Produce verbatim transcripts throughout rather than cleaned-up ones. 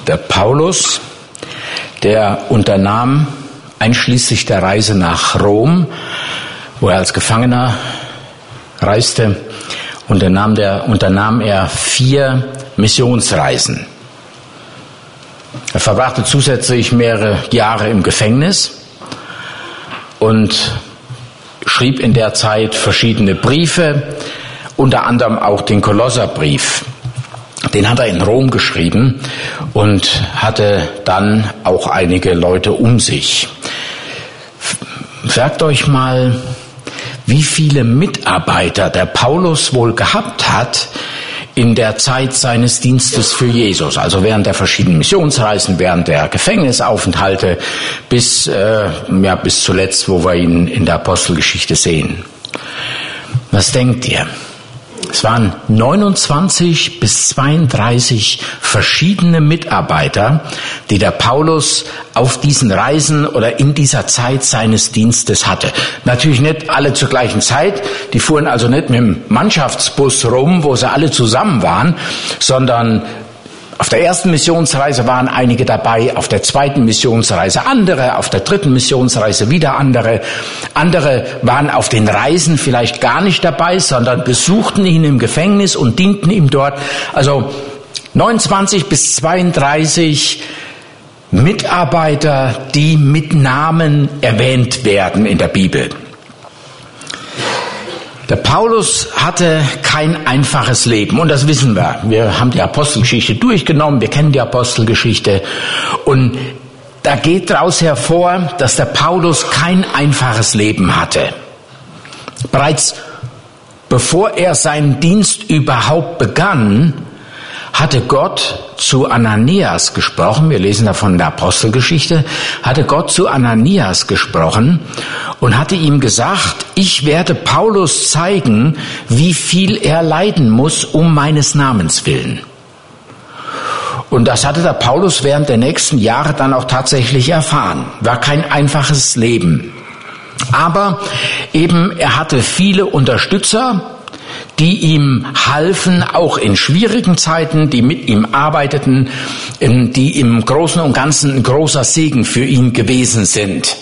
Der Paulus, der unternahm einschließlich der Reise nach Rom, wo er als Gefangener reiste, unternahm, der, unternahm er vier Missionsreisen. Er verbrachte zusätzlich mehrere Jahre im Gefängnis und schrieb in der Zeit verschiedene Briefe, unter anderem auch den Kolosserbrief. Den hat er in Rom geschrieben und hatte dann auch einige Leute um sich. Sagt euch mal, wie viele Mitarbeiter der Paulus wohl gehabt hat in der Zeit seines Dienstes für Jesus, also während der verschiedenen Missionsreisen, während der Gefängnisaufenthalte, bis, äh, ja, bis zuletzt, wo wir ihn in der Apostelgeschichte sehen. Was denkt ihr? Es waren neunundzwanzig bis zweiunddreißig verschiedene Mitarbeiter, die der Paulus auf diesen Reisen oder in dieser Zeit seines Dienstes hatte. Natürlich nicht alle zur gleichen Zeit, die fuhren also nicht mit dem Mannschaftsbus rum, wo sie alle zusammen waren, sondern auf der ersten Missionsreise waren einige dabei, auf der zweiten Missionsreise andere, auf der dritten Missionsreise wieder andere. Andere waren auf den Reisen vielleicht gar nicht dabei, sondern besuchten ihn im Gefängnis und dienten ihm dort. Also neunundzwanzig bis zweiunddreißig Mitarbeiter, die mit Namen erwähnt werden in der Bibel. Der Paulus hatte kein einfaches Leben und das wissen wir. Wir haben die Apostelgeschichte durchgenommen, wir kennen die Apostelgeschichte und da geht daraus hervor, dass der Paulus kein einfaches Leben hatte. Bereits bevor er seinen Dienst überhaupt begann, hatte Gott zu Ananias gesprochen, wir lesen davon in der Apostelgeschichte, hatte Gott zu Ananias gesprochen und hatte ihm gesagt, ich werde Paulus zeigen, wie viel er leiden muss, um meines Namens willen. Und das hatte der Paulus während der nächsten Jahre dann auch tatsächlich erfahren. War kein einfaches Leben. Aber eben, er hatte viele Unterstützer, die ihm halfen, auch in schwierigen Zeiten, die mit ihm arbeiteten, die im Großen und Ganzen ein großer Segen für ihn gewesen sind.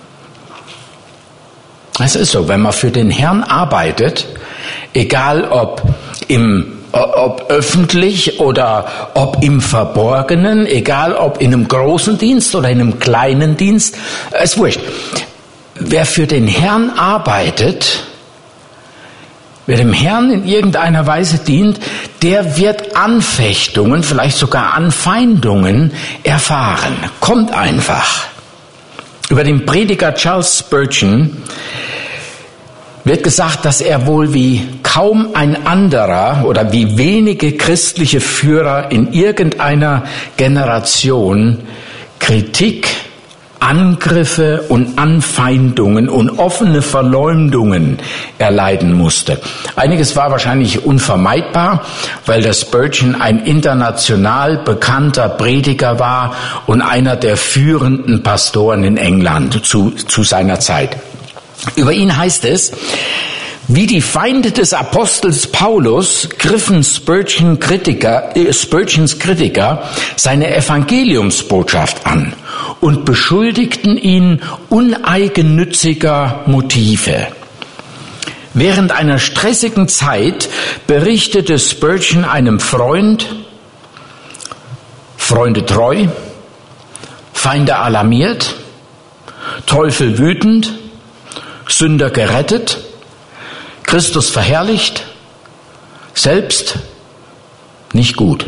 Es ist so, wenn man für den Herrn arbeitet, egal ob im ob öffentlich oder ob im Verborgenen, egal ob in einem großen Dienst oder in einem kleinen Dienst, ist wurscht. Wer für den Herrn arbeitet, wer dem Herrn in irgendeiner Weise dient, der wird Anfechtungen, vielleicht sogar Anfeindungen erfahren. Kommt einfach. Über den Prediger Charles Spurgeon wird gesagt, dass er wohl wie kaum ein anderer oder wie wenige christliche Führer in irgendeiner Generation Kritik, Angriffe und Anfeindungen und offene Verleumdungen erleiden musste. Einiges war wahrscheinlich unvermeidbar, weil der Spurgeon ein international bekannter Prediger war und einer der führenden Pastoren in England zu, zu seiner Zeit. Über ihn heißt es, wie die Feinde des Apostels Paulus griffen Spurgeon Kritiker, äh, Spurgeons Kritiker seine Evangeliumsbotschaft an und beschuldigten ihn uneigennütziger Motive. Während einer stressigen Zeit berichtete Spurgeon einem Freund, Freunde treu, Feinde alarmiert, Teufel wütend, Sünder gerettet, Christus verherrlicht, selbst nicht gut.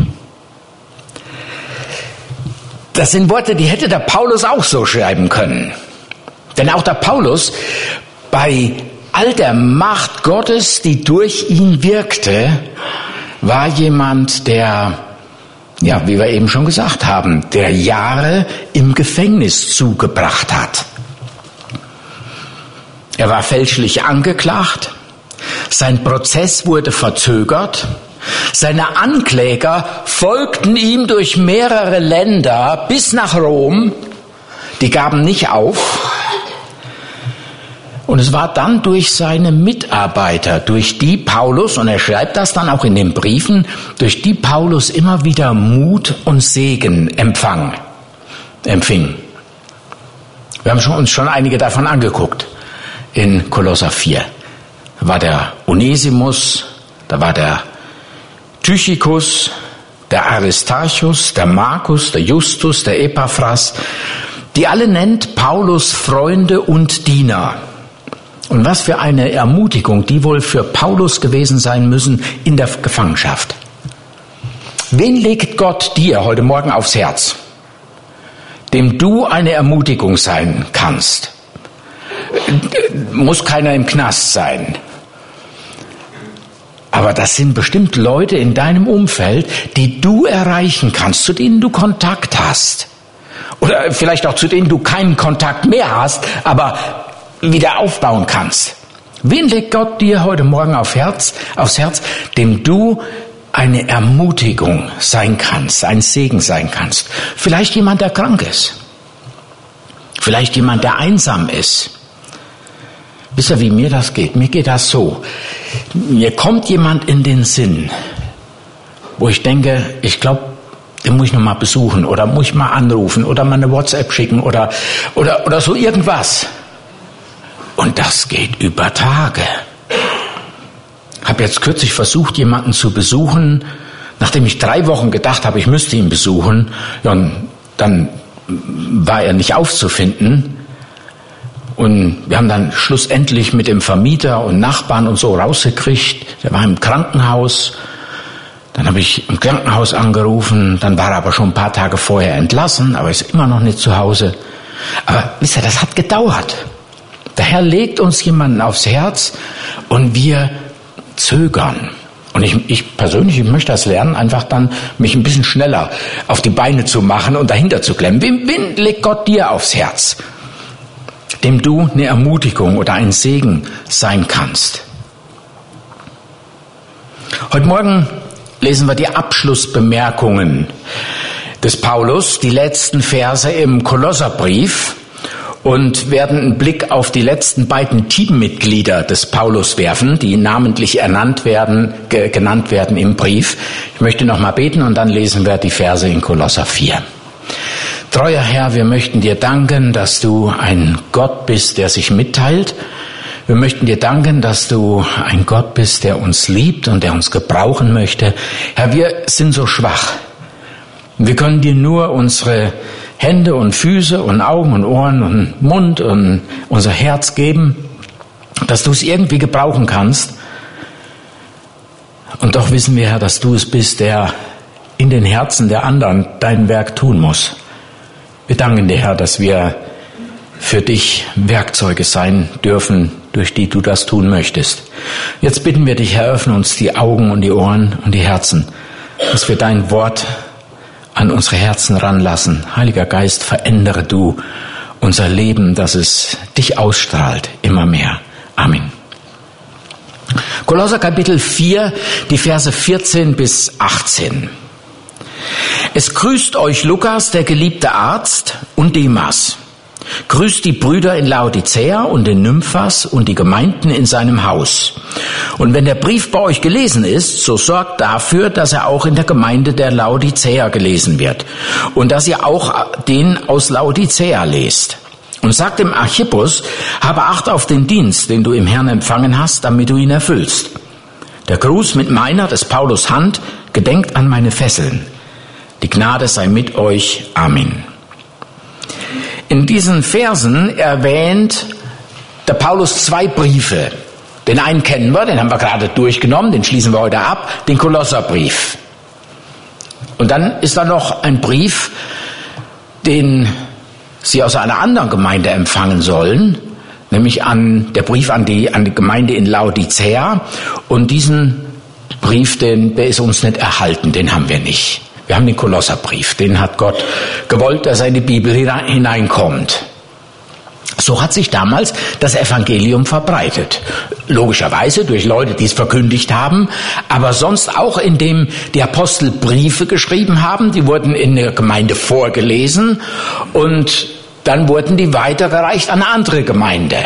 Das sind Worte, die hätte der Paulus auch so schreiben können. Denn auch der Paulus, bei all der Macht Gottes, die durch ihn wirkte, war jemand, der, ja, wie wir eben schon gesagt haben, der Jahre im Gefängnis zugebracht hat. Er war fälschlich angeklagt, sein Prozess wurde verzögert, seine Ankläger folgten ihm durch mehrere Länder bis nach Rom, die gaben nicht auf. Und es war dann durch seine Mitarbeiter, durch die Paulus, und er schreibt das dann auch in den Briefen, durch die Paulus immer wieder Mut und Segen empfang, empfing. Wir haben schon, uns schon einige davon angeguckt in Kolosser vier. Da war der Onesimus, da war der Tychikus, der Aristarchus, der Markus, der Justus, der Epaphras, die alle nennt Paulus Freunde und Diener. Und was für eine Ermutigung die wohl für Paulus gewesen sein müssen in der Gefangenschaft. Wen legt Gott dir heute Morgen aufs Herz, dem du eine Ermutigung sein kannst? Muss keiner im Knast sein. Aber das sind bestimmt Leute in deinem Umfeld, die du erreichen kannst, zu denen du Kontakt hast. Oder vielleicht auch zu denen du keinen Kontakt mehr hast, aber wieder aufbauen kannst. Wen legt Gott dir heute Morgen auf Herz, aufs Herz, dem du eine Ermutigung sein kannst, ein Segen sein kannst? Vielleicht jemand, der krank ist. Vielleicht jemand, der einsam ist. Wisst ihr, wie mir das geht? Mir geht das so. Mir kommt jemand in den Sinn, wo ich denke, ich glaube, den muss ich noch mal besuchen oder muss ich mal anrufen oder mal eine WhatsApp schicken oder, oder, oder so irgendwas. Und das geht über Tage. Ich habe jetzt kürzlich versucht, jemanden zu besuchen, nachdem ich drei Wochen gedacht habe, ich müsste ihn besuchen. Ja, und dann war er nicht aufzufinden. Und wir haben dann schlussendlich mit dem Vermieter und Nachbarn und so rausgekriegt. Der war im Krankenhaus. Dann habe ich im Krankenhaus angerufen. Dann war er aber schon ein paar Tage vorher entlassen, aber ist immer noch nicht zu Hause. Aber wisst ihr, das hat gedauert. Der Herr legt uns jemanden aufs Herz und wir zögern. Und ich, ich persönlich, ich möchte das lernen, einfach dann mich ein bisschen schneller auf die Beine zu machen und dahinter zu klemmen. Wen, wen legt Gott dir aufs Herz, dem du eine Ermutigung oder ein Segen sein kannst? Heute Morgen lesen wir die Abschlussbemerkungen des Paulus, die letzten Verse im Kolosserbrief, und werden einen Blick auf die letzten beiden Teammitglieder des Paulus werfen, die namentlich ernannt werden, ge- genannt werden im Brief. Ich möchte noch mal beten und dann lesen wir die Verse in Kolosser vier. Treuer Herr, wir möchten dir danken, dass du ein Gott bist, der sich mitteilt. Wir möchten dir danken, dass du ein Gott bist, der uns liebt und der uns gebrauchen möchte. Herr, wir sind so schwach. Wir können dir nur unsere Hände und Füße und Augen und Ohren und Mund und unser Herz geben, dass du es irgendwie gebrauchen kannst. Und doch wissen wir, Herr, dass du es bist, der in den Herzen der anderen dein Werk tun muss. Wir danken dir, Herr, dass wir für dich Werkzeuge sein dürfen, durch die du das tun möchtest. Jetzt bitten wir dich, Herr, öffne uns die Augen und die Ohren und die Herzen, dass wir dein Wort an unsere Herzen ranlassen. Heiliger Geist, verändere du unser Leben, dass es dich ausstrahlt, immer mehr. Amen. Kolosser Kapitel vier, die Verse vierzehn bis achtzehn. Es grüßt euch Lukas, der geliebte Arzt, und Demas. Grüßt die Brüder in Laodicea und in Nymphas und die Gemeinden in seinem Haus. Und wenn der Brief bei euch gelesen ist, so sorgt dafür, dass er auch in der Gemeinde der Laodicea gelesen wird und dass ihr auch den aus Laodicea lest. Und sagt dem Archippus, habe Acht auf den Dienst, den du im Herrn empfangen hast, damit du ihn erfüllst. Der Gruß mit meiner, des Paulus Hand, gedenkt an meine Fesseln. Die Gnade sei mit euch. Amen. In diesen Versen erwähnt der Paulus zwei Briefe. Den einen kennen wir, den haben wir gerade durchgenommen, den schließen wir heute ab, den Kolosserbrief. Und dann ist da noch ein Brief, den sie aus einer anderen Gemeinde empfangen sollen, nämlich an der Brief an die, an die Gemeinde in Laodicea. Und diesen Brief, den, der ist uns nicht erhalten, den haben wir nicht. Wir haben den Kolosserbrief, den hat Gott gewollt, dass er in die Bibel hineinkommt. So hat sich damals das Evangelium verbreitet. Logischerweise durch Leute, die es verkündigt haben, aber sonst auch, indem die Apostel Briefe geschrieben haben, die wurden in der Gemeinde vorgelesen und dann wurden die weitergereicht an eine andere Gemeinde.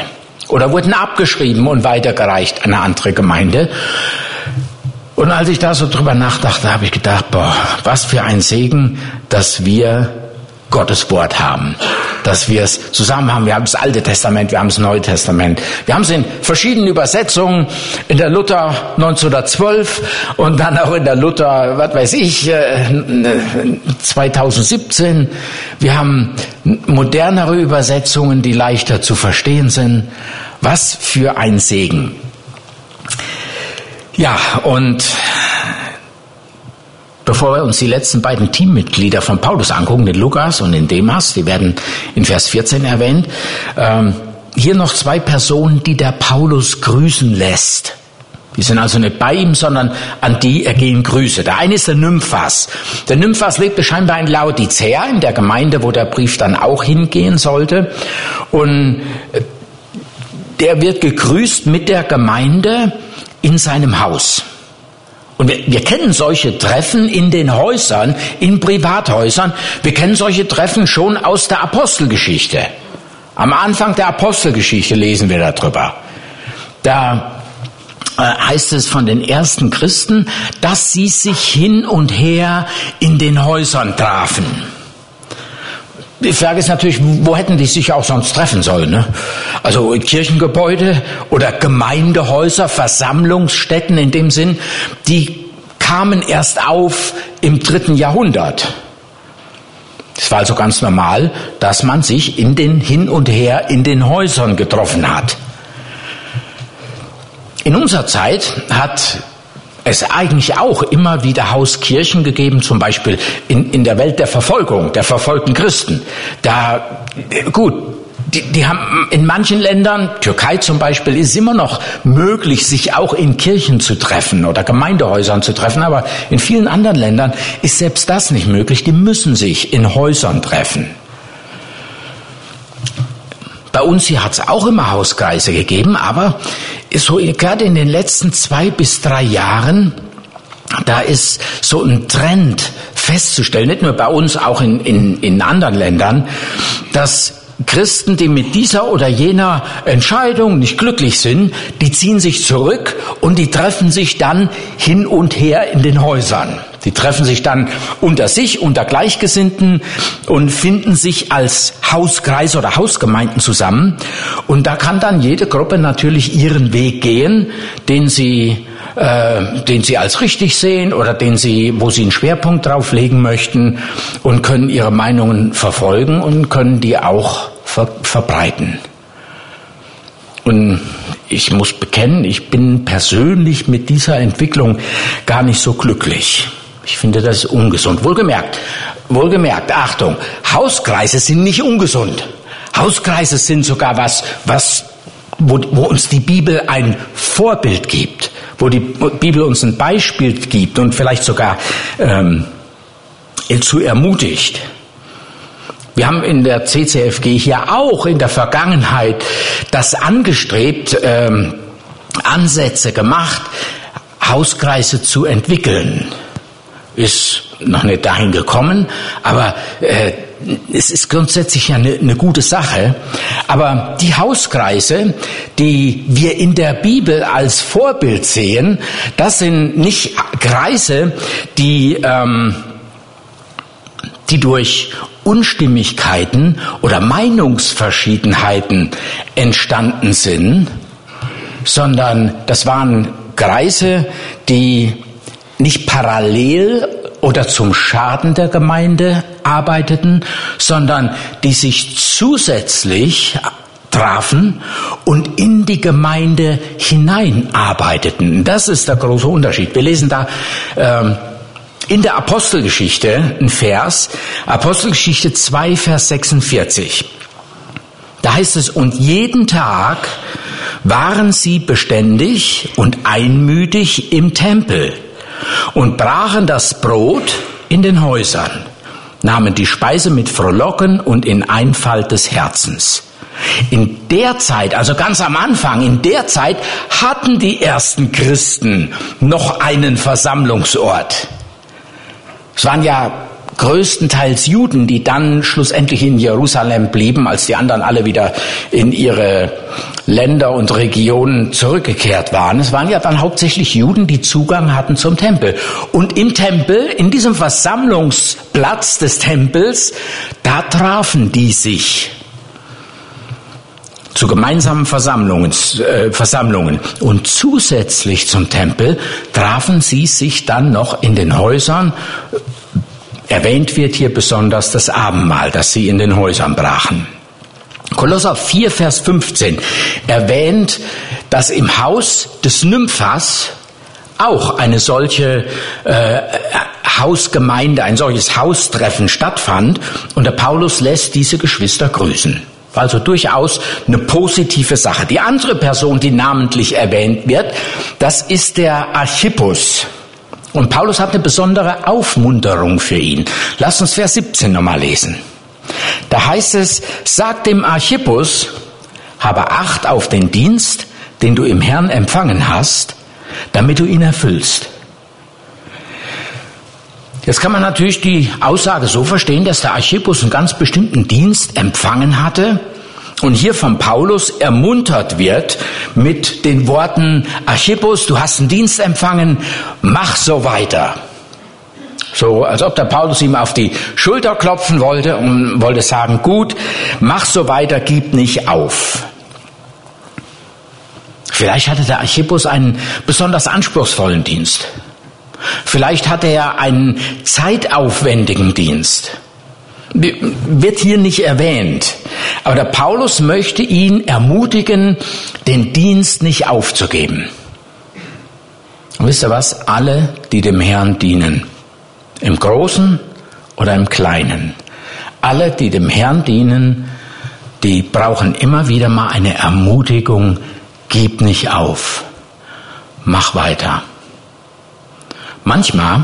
oder wurden abgeschrieben und weitergereicht an eine andere Gemeinde. Und als ich da so drüber nachdachte, habe ich gedacht, boah, was für ein Segen, dass wir Gottes Wort haben, dass wir es zusammen haben. Wir haben das Alte Testament, wir haben das Neue Testament. Wir haben es in verschiedenen Übersetzungen, in der Luther neunzehnhundertzwölf und dann auch in der Luther, was weiß ich, zweitausendsiebzehn. Wir haben modernere Übersetzungen, die leichter zu verstehen sind. Was für ein Segen. Ja, und bevor wir uns die letzten beiden Teammitglieder von Paulus angucken, den Lukas und den Demas, die werden in Vers vierzehn erwähnt, ähm, hier noch zwei Personen, die der Paulus grüßen lässt. Die sind also nicht bei ihm, sondern an die ergehen Grüße. Der eine ist der Nymphas. Der Nymphas lebte scheinbar in Laodicea, in der Gemeinde, wo der Brief dann auch hingehen sollte. Und der wird gegrüßt mit der Gemeinde in seinem Haus. Und wir, wir kennen solche Treffen in den Häusern, in Privathäusern. Wir kennen solche Treffen schon aus der Apostelgeschichte. Am Anfang der Apostelgeschichte lesen wir darüber. Da äh, heißt es von den ersten Christen, dass sie sich hin und her in den Häusern trafen. Die Frage ist natürlich, wo hätten die sich auch sonst treffen sollen? Ne? Also Kirchengebäude oder Gemeindehäuser, Versammlungsstätten in dem Sinn, die kamen erst auf im dritten Jahrhundert. Es war also ganz normal, dass man sich in den hin und her in den Häusern getroffen hat. In unserer Zeit hat es eigentlich auch immer wieder Hauskirchen gegeben, zum Beispiel in, in der Welt der Verfolgung, der verfolgten Christen. Da, gut, die, die haben in manchen Ländern, Türkei zum Beispiel, ist es immer noch möglich, sich auch in Kirchen zu treffen oder Gemeindehäusern zu treffen, aber in vielen anderen Ländern ist selbst das nicht möglich. Die müssen sich in Häusern treffen. Bei uns hier hat es auch immer Hauskreise gegeben, aber so gerade in den letzten zwei bis drei Jahren, da ist so ein Trend festzustellen, nicht nur bei uns, auch in, in, in anderen Ländern, dass Christen, die mit dieser oder jener Entscheidung nicht glücklich sind, die ziehen sich zurück und die treffen sich dann hin und her in den Häusern. Die treffen sich dann unter sich, unter Gleichgesinnten und finden sich als Hauskreis oder Hausgemeinden zusammen. Und da kann dann jede Gruppe natürlich ihren Weg gehen, den sie, äh, den sie als richtig sehen oder den sie, wo sie einen Schwerpunkt drauf legen möchten und können ihre Meinungen verfolgen und können die auch ver- verbreiten. Und ich muss bekennen, ich bin persönlich mit dieser Entwicklung gar nicht so glücklich. Ich finde, das ist ungesund. Wohlgemerkt, wohlgemerkt, Achtung, Hauskreise sind nicht ungesund. Hauskreise sind sogar was, was, wo, wo uns die Bibel ein Vorbild gibt, wo die Bibel uns ein Beispiel gibt und vielleicht sogar ähm, zu ermutigt. Wir haben in der C C F G hier auch in der Vergangenheit das angestrebt, ähm, Ansätze gemacht, Hauskreise zu entwickeln. Ist noch nicht dahin gekommen, aber äh, es ist grundsätzlich ja eine, eine gute Sache. Aber die Hauskreise, die wir in der Bibel als Vorbild sehen, das sind nicht Kreise, die, ähm, die durch Unstimmigkeiten oder Meinungsverschiedenheiten entstanden sind, sondern das waren Kreise, die nicht parallel oder zum Schaden der Gemeinde arbeiteten, sondern die sich zusätzlich trafen und in die Gemeinde hineinarbeiteten. Das ist der große Unterschied. Wir lesen da ähm, in der Apostelgeschichte einen Vers, Apostelgeschichte zwei, Vers sechsundvierzig. Da heißt es, und jeden Tag waren sie beständig und einmütig im Tempel und brachen das Brot in den Häusern, nahmen die Speise mit Frohlocken und in Einfalt des Herzens. In der Zeit, also ganz am Anfang, in der Zeit hatten die ersten Christen noch einen Versammlungsort. Es waren ja größtenteils Juden, die dann schlussendlich in Jerusalem blieben, als die anderen alle wieder in ihre Länder und Regionen zurückgekehrt waren. Es waren ja dann hauptsächlich Juden, die Zugang hatten zum Tempel. Und im Tempel, in diesem Versammlungsplatz des Tempels, da trafen die sich zu gemeinsamen Versammlungen, äh, Versammlungen. Und zusätzlich zum Tempel trafen sie sich dann noch in den Häusern. Erwähnt wird hier besonders das Abendmahl, das sie in den Häusern brachen. Kolosser vier, Vers fünfzehn erwähnt, dass im Haus des Nymphas auch eine solche äh, Hausgemeinde, ein solches Haustreffen stattfand. Und der Paulus lässt diese Geschwister grüßen. Also durchaus eine positive Sache. Die andere Person, die namentlich erwähnt wird, das ist der Archippus. Und Paulus hat eine besondere Aufmunterung für ihn. Lass uns Vers siebzehn nochmal lesen. Da heißt es, sag dem Archippus, habe Acht auf den Dienst, den du im Herrn empfangen hast, damit du ihn erfüllst. Jetzt kann man natürlich die Aussage so verstehen, dass der Archippus einen ganz bestimmten Dienst empfangen hatte und hier von Paulus ermuntert wird mit den Worten, Archippus, du hast einen Dienst empfangen, mach so weiter. So, als ob der Paulus ihm auf die Schulter klopfen wollte und wollte sagen, gut, mach so weiter, gib nicht auf. Vielleicht hatte der Archippus einen besonders anspruchsvollen Dienst. Vielleicht hatte er einen zeitaufwendigen Dienst. Wird hier nicht erwähnt. Aber der Paulus möchte ihn ermutigen, den Dienst nicht aufzugeben. Und wisst ihr was? Alle, die dem Herrn dienen, im Großen oder im Kleinen, alle, die dem Herrn dienen, die brauchen immer wieder mal eine Ermutigung, gib nicht auf, mach weiter. Manchmal,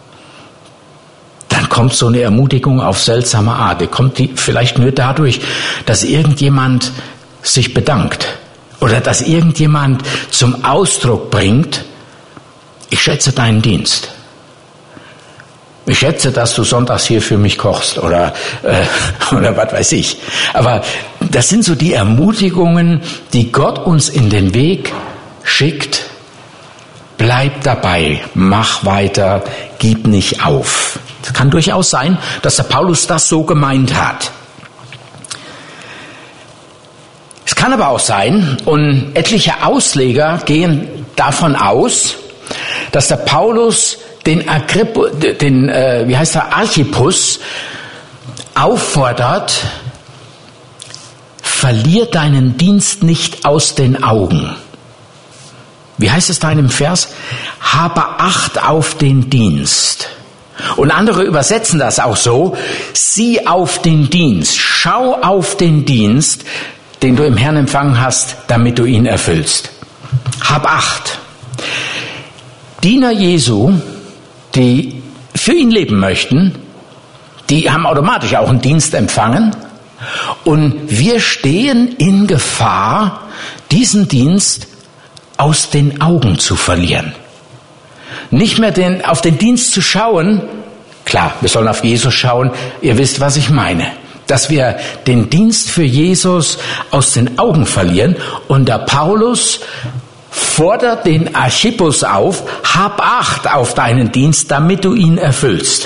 dann kommt so eine Ermutigung auf seltsame Art. Die kommt die vielleicht nur dadurch, dass irgendjemand sich bedankt oder dass irgendjemand zum Ausdruck bringt, ich schätze deinen Dienst. Ich schätze, dass du sonntags hier für mich kochst oder, äh, oder was weiß ich. Aber das sind so die Ermutigungen, die Gott uns in den Weg schickt. Bleib dabei, mach weiter, gib nicht auf. Es kann durchaus sein, dass der Paulus das so gemeint hat. Es kann aber auch sein, und etliche Ausleger gehen davon aus, dass der Paulus den, Agrippo, den äh, wie heißt er, Archippus auffordert, verlier deinen Dienst nicht aus den Augen. Wie heißt es da in dem Vers? Habe Acht auf den Dienst. Und andere übersetzen das auch so, sieh auf den Dienst, schau auf den Dienst, den du im Herrn empfangen hast, damit du ihn erfüllst. Hab Acht. Diener Jesu, die für ihn leben möchten, die haben automatisch auch einen Dienst empfangen. Und wir stehen in Gefahr, diesen Dienst aus den Augen zu verlieren. Nicht mehr den, auf den Dienst zu schauen, klar, wir sollen auf Jesus schauen, ihr wisst, was ich meine. Dass wir den Dienst für Jesus aus den Augen verlieren. Und der Paulus fordert den Archippus auf, hab Acht auf deinen Dienst, damit du ihn erfüllst.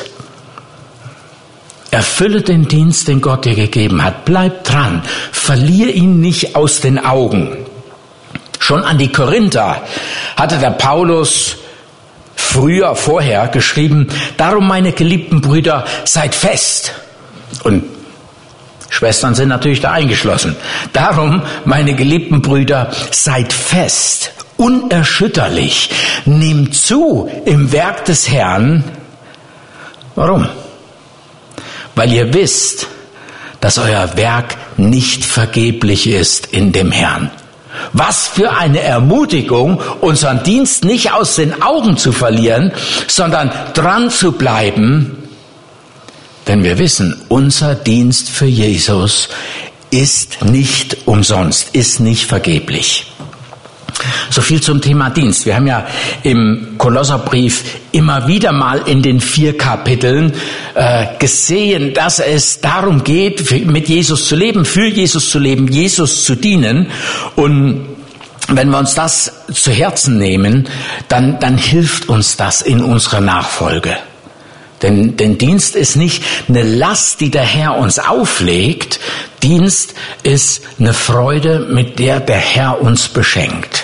Erfülle den Dienst, den Gott dir gegeben hat. Bleib dran, verlier ihn nicht aus den Augen. Schon an die Korinther hatte der Paulus früher, vorher geschrieben, darum meine geliebten Brüder, seid fest. Und Schwestern sind natürlich da eingeschlossen. Darum, meine geliebten Brüder, seid fest, unerschütterlich, nehmt zu im Werk des Herrn. Warum? Weil ihr wisst, dass euer Werk nicht vergeblich ist in dem Herrn. Was für eine Ermutigung, unseren Dienst nicht aus den Augen zu verlieren, sondern dran zu bleiben. Denn wir wissen, unser Dienst für Jesus ist nicht umsonst, ist nicht vergeblich. So viel zum Thema Dienst. Wir haben ja im Kolosserbrief immer wieder mal in den vier Kapiteln äh, gesehen, dass es darum geht, mit Jesus zu leben, für Jesus zu leben, Jesus zu dienen. Und wenn wir uns das zu Herzen nehmen, dann, dann hilft uns das in unserer Nachfolge. Denn, denn Dienst ist nicht eine Last, die der Herr uns auflegt. Dienst ist eine Freude, mit der der Herr uns beschenkt.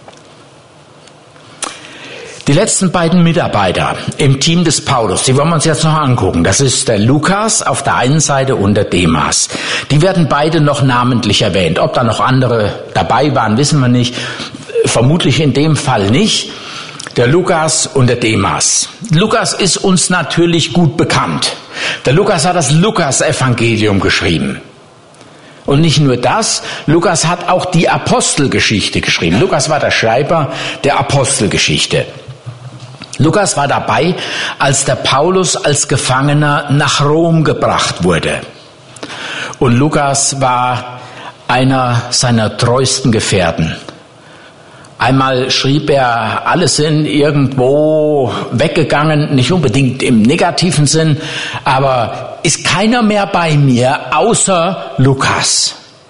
Die letzten beiden Mitarbeiter im Team des Paulus, die wollen wir uns jetzt noch angucken. Das ist der Lukas auf der einen Seite und der Demas. Die werden beide noch namentlich erwähnt. Ob da noch andere dabei waren, wissen wir nicht. Vermutlich in dem Fall nicht. Der Lukas und der Demas. Lukas ist uns natürlich gut bekannt. Der Lukas hat das Lukas-Evangelium geschrieben. Und nicht nur das, Lukas hat auch die Apostelgeschichte geschrieben. Lukas war der Schreiber der Apostelgeschichte. Lukas war dabei, als der Paulus als Gefangener nach Rom gebracht wurde. Und Lukas war einer seiner treuesten Gefährten. Einmal schrieb er, alle sind irgendwo weggegangen, nicht unbedingt im negativen Sinn, aber ist keiner mehr bei mir außer Lukas.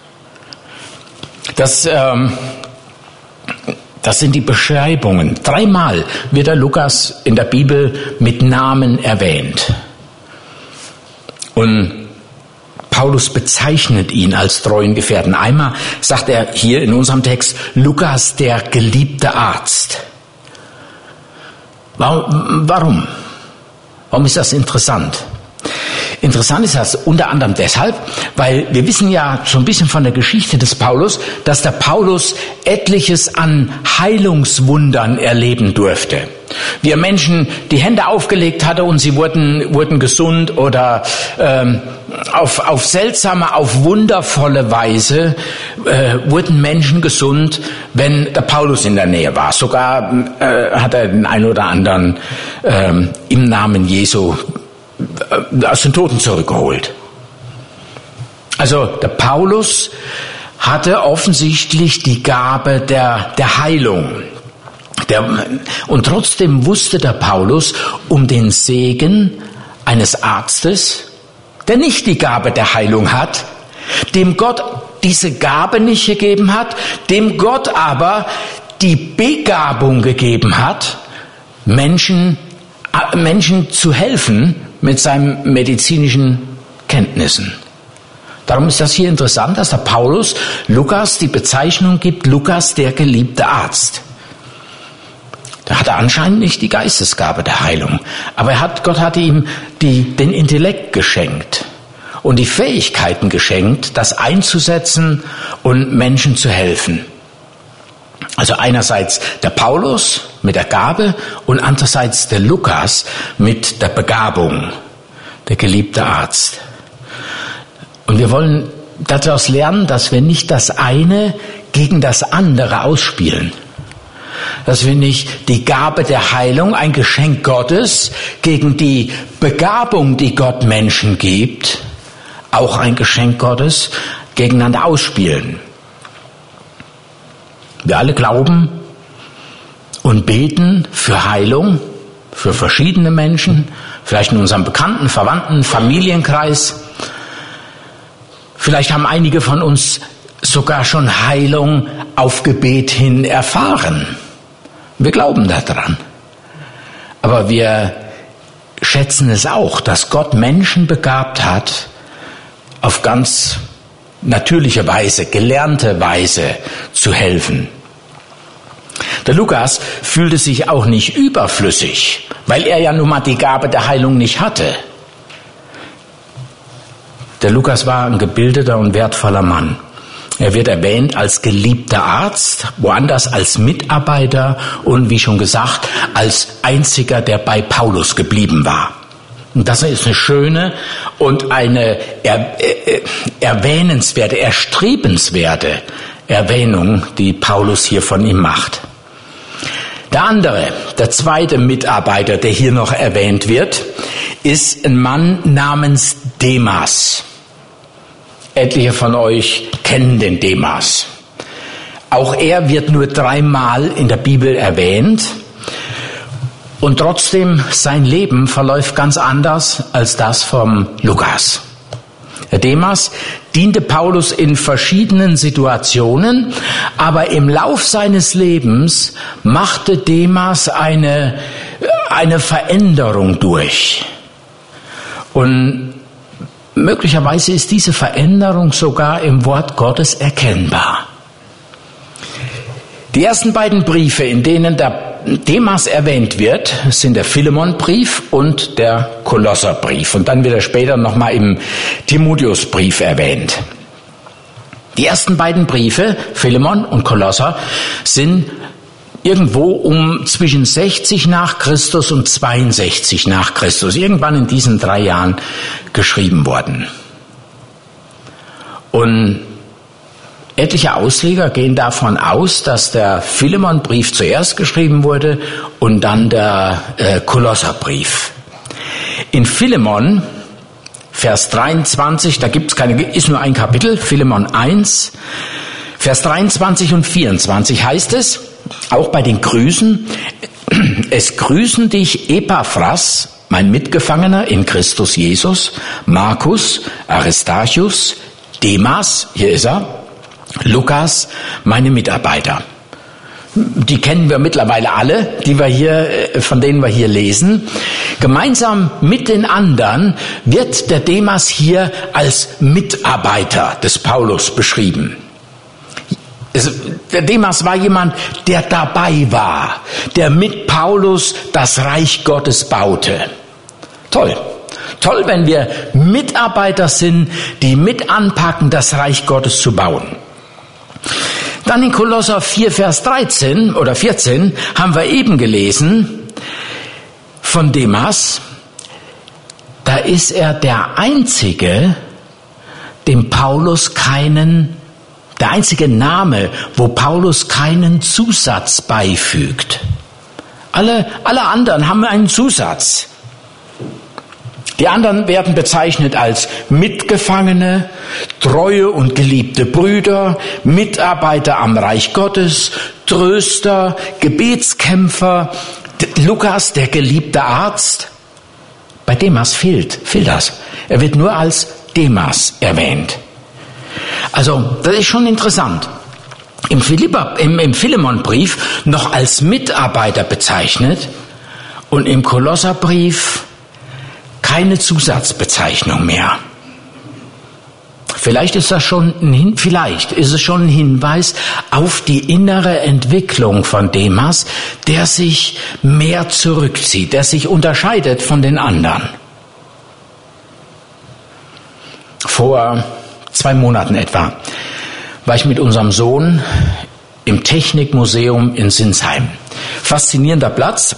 Das, ähm, das sind die Beschreibungen. Dreimal wird der Lukas in der Bibel mit Namen erwähnt. Und Paulus bezeichnet ihn als treuen Gefährten. Einmal sagt er hier in unserem Text, Lukas, der geliebte Arzt. Warum? Warum, Warum ist das interessant? Interessant ist das unter anderem deshalb, weil wir wissen ja so ein bisschen von der Geschichte des Paulus, dass der Paulus etliches an Heilungswundern erleben durfte. Wie er Menschen die Hände aufgelegt hatte und sie wurden, wurden gesund oder ähm, auf, auf seltsame, auf wundervolle Weise äh, wurden Menschen gesund, wenn der Paulus in der Nähe war. Sogar äh, hat er den einen oder anderen äh, im Namen Jesu aus den Toten zurückgeholt. Also der Paulus hatte offensichtlich die Gabe der, der Heilung. Der, und trotzdem wusste der Paulus um den Segen eines Arztes, der nicht die Gabe der Heilung hat, dem Gott diese Gabe nicht gegeben hat, dem Gott aber die Begabung gegeben hat, Menschen, Menschen zu helfen, mit seinen medizinischen Kenntnissen. Darum ist das hier interessant, dass der Paulus Lukas die Bezeichnung gibt, Lukas, der geliebte Arzt. Da hat er anscheinend nicht die Geistesgabe der Heilung, aber er hat, Gott hatte ihm die, den Intellekt geschenkt und die Fähigkeiten geschenkt, das einzusetzen und Menschen zu helfen. Also einerseits der Paulus mit der Gabe und andererseits der Lukas mit der Begabung, der geliebte Arzt. Und wir wollen daraus lernen, dass wir nicht das eine gegen das andere ausspielen. Dass wir nicht die Gabe der Heilung, ein Geschenk Gottes, gegen die Begabung, die Gott Menschen gibt, auch ein Geschenk Gottes, gegeneinander ausspielen. Wir alle glauben und beten für Heilung, für verschiedene Menschen, vielleicht in unserem Bekannten, Verwandten, Familienkreis. Vielleicht haben einige von uns sogar schon Heilung auf Gebet hin erfahren. Wir glauben daran. Aber wir schätzen es auch, dass Gott Menschen begabt hat, auf ganz natürliche Weise, gelernte Weise zu helfen. Der Lukas fühlte sich auch nicht überflüssig, weil er ja nun mal die Gabe der Heilung nicht hatte. Der Lukas war ein gebildeter und wertvoller Mann. Er wird erwähnt als geliebter Arzt, woanders als Mitarbeiter und wie schon gesagt, als einziger, der bei Paulus geblieben war. Und das ist eine schöne und eine er, er, erwähnenswerte, erstrebenswerte Erwähnung, die Paulus hier von ihm macht. Der andere, der zweite Mitarbeiter, der hier noch erwähnt wird, ist ein Mann namens Demas. Etliche von euch kennen den Demas. Auch er wird nur dreimal in der Bibel erwähnt. Und trotzdem, sein Leben verläuft ganz anders als das vom Lukas. Der Demas diente Paulus in verschiedenen Situationen, aber im Lauf seines Lebens machte Demas eine, eine Veränderung durch. Und möglicherweise ist diese Veränderung sogar im Wort Gottes erkennbar. Die ersten beiden Briefe, in denen der Demas erwähnt wird, sind der Philemonbrief und der Kolosserbrief. Und dann wird er später nochmal im Timotheusbrief erwähnt. Die ersten beiden Briefe, Philemon und Kolosser, sind irgendwo um zwischen sechzig nach Christus und zweiundsechzig nach Christus, irgendwann in diesen drei Jahren geschrieben worden. Und etliche Ausleger gehen davon aus, dass der Philemonbrief zuerst geschrieben wurde und dann der äh, Kolosserbrief. In Philemon, Vers dreiundzwanzig, da gibt's keine, ist nur ein Kapitel, Philemon eins, Vers dreiundzwanzig und vierundzwanzig heißt es, auch bei den Grüßen, es grüßen dich Epaphras, mein Mitgefangener in Christus Jesus, Markus, Aristarchus, Demas, hier ist er, Lukas, meine Mitarbeiter. Die kennen wir mittlerweile alle, die wir hier, von denen wir hier lesen. Gemeinsam mit den anderen wird der Demas hier als Mitarbeiter des Paulus beschrieben. Der Demas war jemand, der dabei war, der mit Paulus das Reich Gottes baute. Toll. Toll, wenn wir Mitarbeiter sind, die mit anpacken, das Reich Gottes zu bauen. Dann in Kolosser vier, Vers dreizehn oder vierzehn haben wir eben gelesen von Demas, da ist er der Einzige, dem Paulus keinen, der einzige Name, wo Paulus keinen Zusatz beifügt. Alle, alle anderen haben einen Zusatz. Die anderen werden bezeichnet als Mitgefangene, treue und geliebte Brüder, Mitarbeiter am Reich Gottes, Tröster, Gebetskämpfer, Lukas, der geliebte Arzt. Bei Demas fehlt, fehlt das. Er wird nur als Demas erwähnt. Also, das ist schon interessant. Im, Philippa, im, im Philemonbrief noch als Mitarbeiter bezeichnet und im Kolosserbrief keine Zusatzbezeichnung mehr. Vielleicht ist das schon ein, vielleicht ist es schon ein Hinweis auf die innere Entwicklung von Demas, der sich mehr zurückzieht, der sich unterscheidet von den anderen. Vor zwei Monaten etwa war ich mit unserem Sohn im Technikmuseum in Sinsheim. Faszinierender Platz,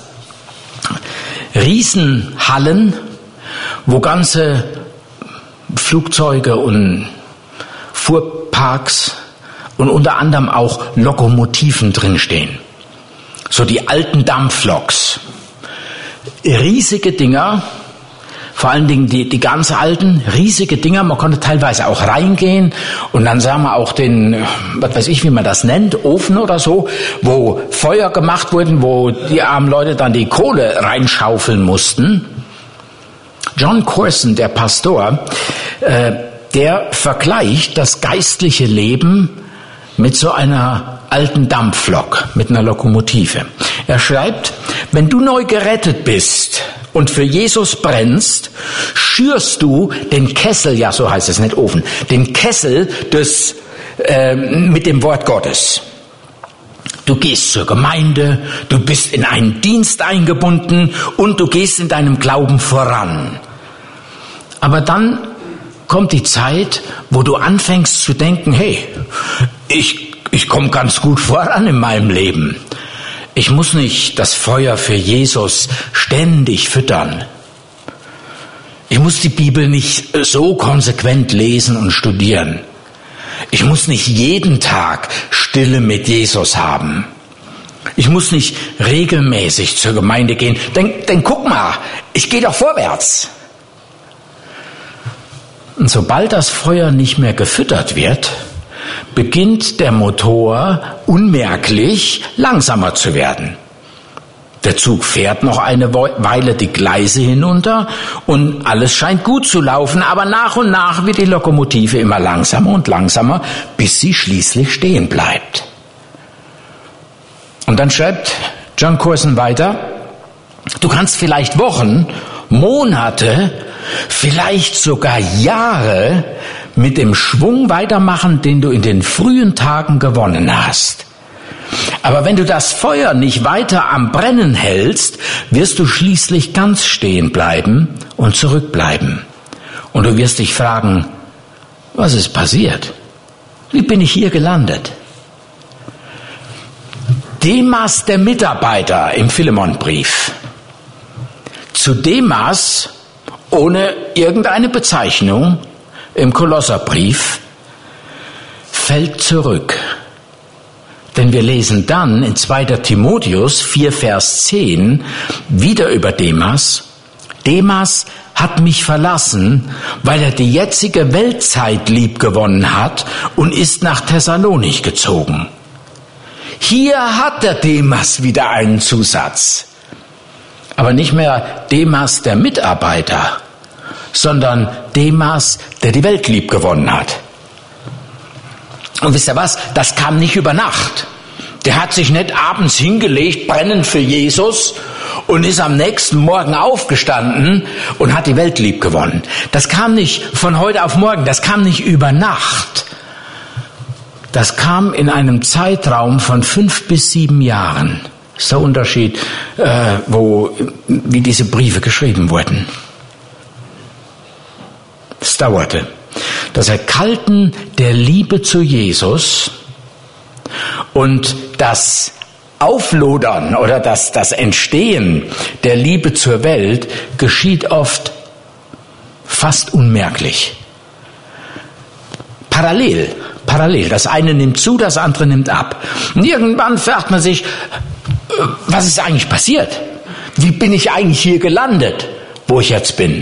Riesenhallen, wo ganze Flugzeuge und Fuhrparks und unter anderem auch Lokomotiven drinstehen. So die alten Dampfloks. Riesige Dinger, vor allen Dingen die, die ganz alten, riesige Dinger. Man konnte teilweise auch reingehen und dann sah man auch den, was weiß ich, wie man das nennt, Ofen oder so, wo Feuer gemacht wurden, wo die armen Leute dann die Kohle reinschaufeln mussten. John Corson, der Pastor, äh, der vergleicht das geistliche Leben mit so einer alten Dampflok, mit einer Lokomotive. Er schreibt, wenn du neu gerettet bist und für Jesus brennst, schürst du den Kessel, ja so heißt es, nicht Ofen, den Kessel des, äh, mit dem Wort Gottes. Du gehst zur Gemeinde, du bist in einen Dienst eingebunden und du gehst in deinem Glauben voran. Aber dann kommt die Zeit, wo du anfängst zu denken, hey, ich, ich komme ganz gut voran in meinem Leben. Ich muss nicht das Feuer für Jesus ständig füttern. Ich muss die Bibel nicht so konsequent lesen und studieren. Ich muss nicht jeden Tag Stille mit Jesus haben. Ich muss nicht regelmäßig zur Gemeinde gehen. Denn, denn guck mal, ich gehe doch vorwärts. Und sobald das Feuer nicht mehr gefüttert wird, beginnt der Motor unmerklich langsamer zu werden. Der Zug fährt noch eine Weile die Gleise hinunter und alles scheint gut zu laufen, aber nach und nach wird die Lokomotive immer langsamer und langsamer, bis sie schließlich stehen bleibt. Und dann schreibt Jon Courson weiter, du kannst vielleicht Wochen, Monate, vielleicht sogar Jahre mit dem Schwung weitermachen, den du in den frühen Tagen gewonnen hast. Aber wenn du das Feuer nicht weiter am Brennen hältst, wirst du schließlich ganz stehen bleiben und zurückbleiben. Und du wirst dich fragen, was ist passiert? Wie bin ich hier gelandet? Demas, der Mitarbeiter im Philemonbrief. Zu Demas, ohne irgendeine Bezeichnung, im Kolosserbrief, fällt zurück. Denn wir lesen dann in zweiter Timotheus vier, Vers zehn wieder über Demas. Demas hat mich verlassen, weil er die jetzige Weltzeit liebgewonnen hat und ist nach Thessalonich gezogen. Hier hat der Demas wieder einen Zusatz. Aber nicht mehr Demas der Mitarbeiter, sondern Demas, der die Welt liebgewonnen hat. Und wisst ihr was? Das kam nicht über Nacht. Der hat sich nicht abends hingelegt, brennend für Jesus, und ist am nächsten Morgen aufgestanden und hat die Welt liebgewonnen. Das kam nicht von heute auf morgen, das kam nicht über Nacht. Das kam in einem Zeitraum von fünf bis sieben Jahren. Das ist der Unterschied, äh, wo, wie diese Briefe geschrieben wurden. Es dauerte. Das Erkalten der Liebe zu Jesus und das Auflodern oder das, das Entstehen der Liebe zur Welt geschieht oft fast unmerklich. Parallel, parallel. Das eine nimmt zu, das andere nimmt ab. Und irgendwann fragt man sich, was ist eigentlich passiert? Wie bin ich eigentlich hier gelandet, wo ich jetzt bin?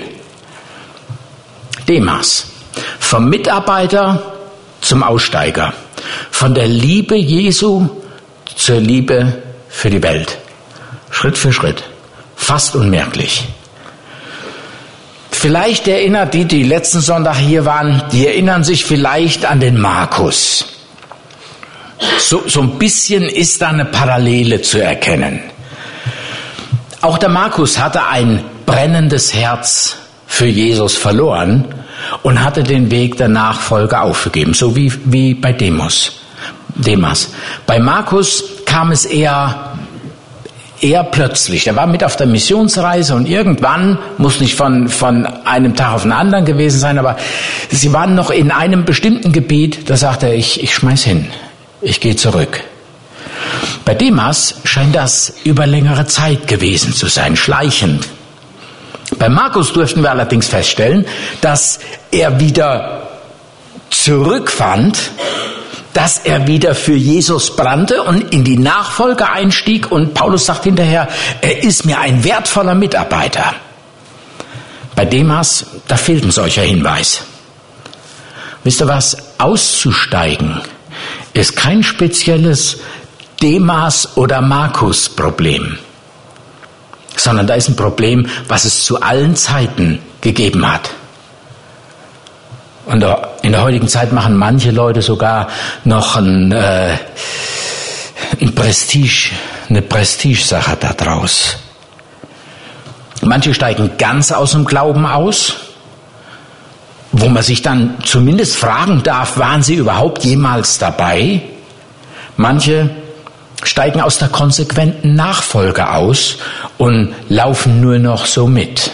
Demas. Vom Mitarbeiter zum Aussteiger. Von der Liebe Jesu zur Liebe für die Welt. Schritt für Schritt. Fast unmerklich. Vielleicht erinnert die, die letzten Sonntag hier waren, die erinnern sich vielleicht an den Markus. So, so ein bisschen ist da eine Parallele zu erkennen. Auch der Markus hatte ein brennendes Herz für Jesus verloren und hatte den Weg der Nachfolge aufgegeben, so wie, wie bei Demas. Demas. Bei Markus kam es eher, eher plötzlich. Er war mit auf der Missionsreise und irgendwann, muss nicht von, von einem Tag auf den anderen gewesen sein, aber sie waren noch in einem bestimmten Gebiet, da sagte er, ich, ich schmeiß hin, ich gehe zurück. Bei Demas scheint das über längere Zeit gewesen zu sein, schleichend. Bei Markus durften wir allerdings feststellen, dass er wieder zurückfand, dass er wieder für Jesus brannte und in die Nachfolge einstieg. Und Paulus sagt hinterher, er ist mir ein wertvoller Mitarbeiter. Bei Demas, da fehlt ein solcher Hinweis. Wisst ihr was? Auszusteigen ist kein spezielles Demas- oder Markus-Problem, sondern da ist ein Problem, was es zu allen Zeiten gegeben hat. Und in der heutigen Zeit machen manche Leute sogar noch ein, äh, ein Prestige, eine Prestigesache daraus. Manche steigen ganz aus dem Glauben aus, wo man sich dann zumindest fragen darf, waren sie überhaupt jemals dabei? Manche steigen aus der konsequenten Nachfolge aus und laufen nur noch so mit.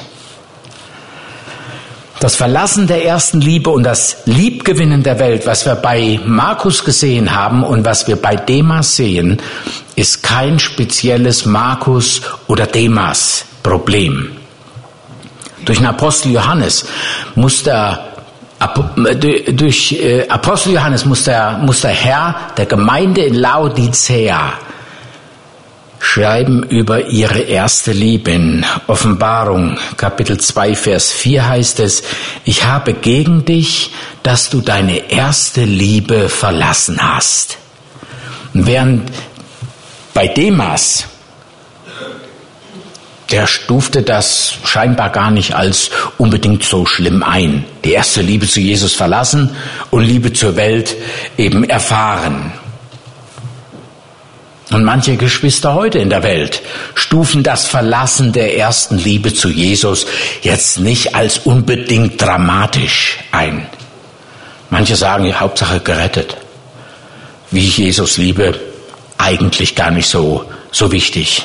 Das Verlassen der ersten Liebe und das Liebgewinnen der Welt, was wir bei Markus gesehen haben und was wir bei Demas sehen, ist kein spezielles Markus- oder Demas-Problem. Durch den Apostel Johannes muss der durch Apostel Johannes muss der, muss der Herr der Gemeinde in Laodicea schreiben über ihre erste Liebe. In Offenbarung Kapitel zwei Vers vier heißt es: Ich habe gegen dich, dass du deine erste Liebe verlassen hast. Und während bei Demas, der stufte das scheinbar gar nicht als unbedingt so schlimm ein. Die erste Liebe zu Jesus verlassen und Liebe zur Welt eben erfahren. Und manche Geschwister heute in der Welt stufen das Verlassen der ersten Liebe zu Jesus jetzt nicht als unbedingt dramatisch ein. Manche sagen, die Hauptsache gerettet. Wie ich Jesus liebe, eigentlich gar nicht so, so wichtig.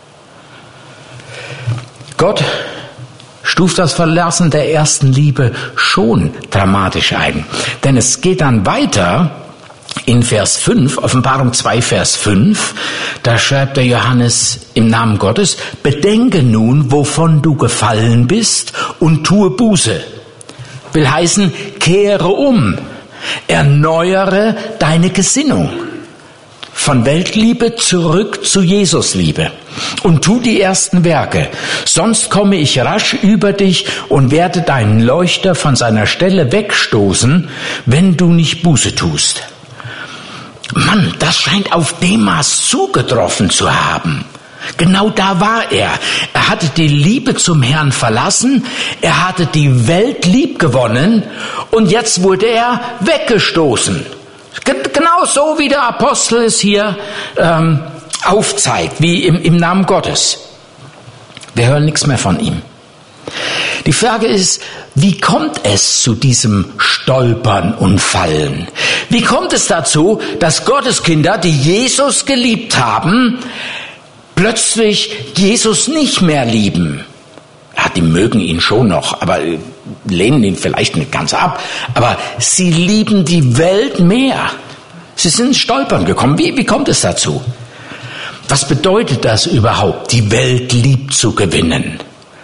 Gott stuft das Verlassen der ersten Liebe schon dramatisch ein. Denn es geht dann weiter in Vers fünf, Offenbarung zwei, Vers fünf, da schreibt der Johannes im Namen Gottes: Bedenke nun, wovon du gefallen bist, und tue Buße. Will heißen, kehre um, erneuere deine Gesinnung. Von Weltliebe zurück zu Jesusliebe und tu die ersten Werke, sonst komme ich rasch über dich und werde deinen Leuchter von seiner Stelle wegstoßen, wenn du nicht Buße tust. Mann, das scheint auf Demas zugetroffen zu haben. Genau da war er. Er hatte die Liebe zum Herrn verlassen, er hatte die Welt lieb gewonnen und jetzt wurde er weggestoßen. Genau so, wie der Apostel es hier ähm, aufzeigt, wie im, im Namen Gottes. Wir hören nichts mehr von ihm. Die Frage ist, wie kommt es zu diesem Stolpern und Fallen? Wie kommt es dazu, dass Gotteskinder, die Jesus geliebt haben, plötzlich Jesus nicht mehr lieben? Ja, die mögen ihn schon noch, aber lehnen ihn vielleicht nicht ganz ab. Aber sie lieben die Welt mehr. Sie sind ins Stolpern gekommen. Wie, wie kommt es dazu? Was bedeutet das überhaupt, die Welt lieb zu gewinnen?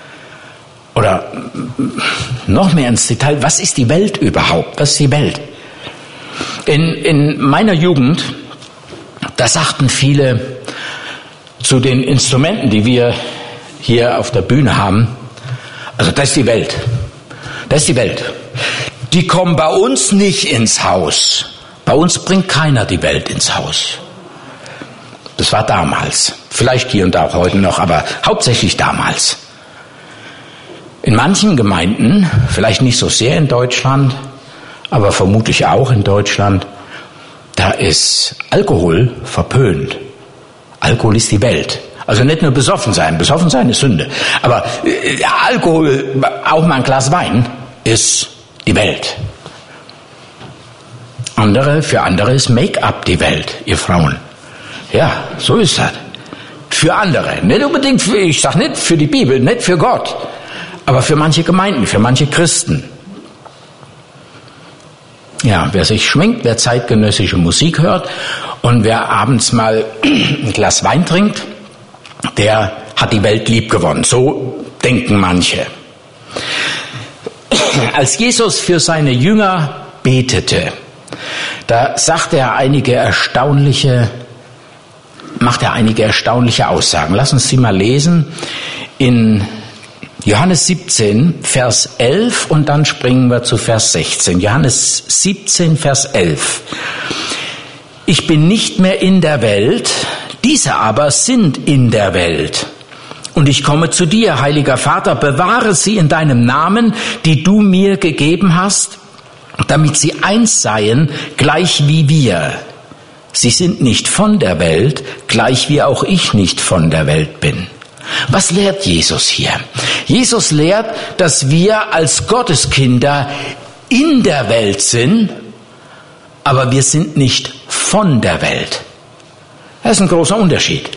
Oder noch mehr ins Detail, was ist die Welt überhaupt? Was ist die Welt? In, in meiner Jugend, da sagten viele zu den Instrumenten, die wir hier auf der Bühne haben, also das ist die Welt. Das ist die Welt. Die kommen bei uns nicht ins Haus. Bei uns bringt keiner die Welt ins Haus. Das war damals. Vielleicht hier und da auch heute noch, aber hauptsächlich damals. In manchen Gemeinden, vielleicht nicht so sehr in Deutschland, aber vermutlich auch in Deutschland, da ist Alkohol verpönt. Alkohol ist die Welt. Also nicht nur besoffen sein, besoffen sein ist Sünde. Aber äh, Alkohol, auch mal ein Glas Wein, ist die Welt. Andere, für andere ist Make-up die Welt, ihr Frauen. Ja, so ist das. Für andere, nicht unbedingt für, ich sag nicht für die Bibel, nicht für Gott, aber für manche Gemeinden, für manche Christen. Ja, wer sich schminkt, wer zeitgenössische Musik hört und wer abends mal ein Glas Wein trinkt, der hat die Welt lieb gewonnen. So denken manche. Als Jesus für seine Jünger betete, da sagt er einige erstaunliche, macht er einige erstaunliche Aussagen. Lass uns sie mal lesen. In Johannes siebzehn, Vers elf und dann springen wir zu Vers sechzehn. Johannes siebzehn, Vers elf. Ich bin nicht mehr in der Welt, diese aber sind in der Welt. Und ich komme zu dir, heiliger Vater, bewahre sie in deinem Namen, die du mir gegeben hast, damit sie eins seien, gleich wie wir. Sie sind nicht von der Welt, gleich wie auch ich nicht von der Welt bin. Was lehrt Jesus hier? Jesus lehrt, dass wir als Gotteskinder in der Welt sind, aber wir sind nicht von der Welt. Das ist ein großer Unterschied.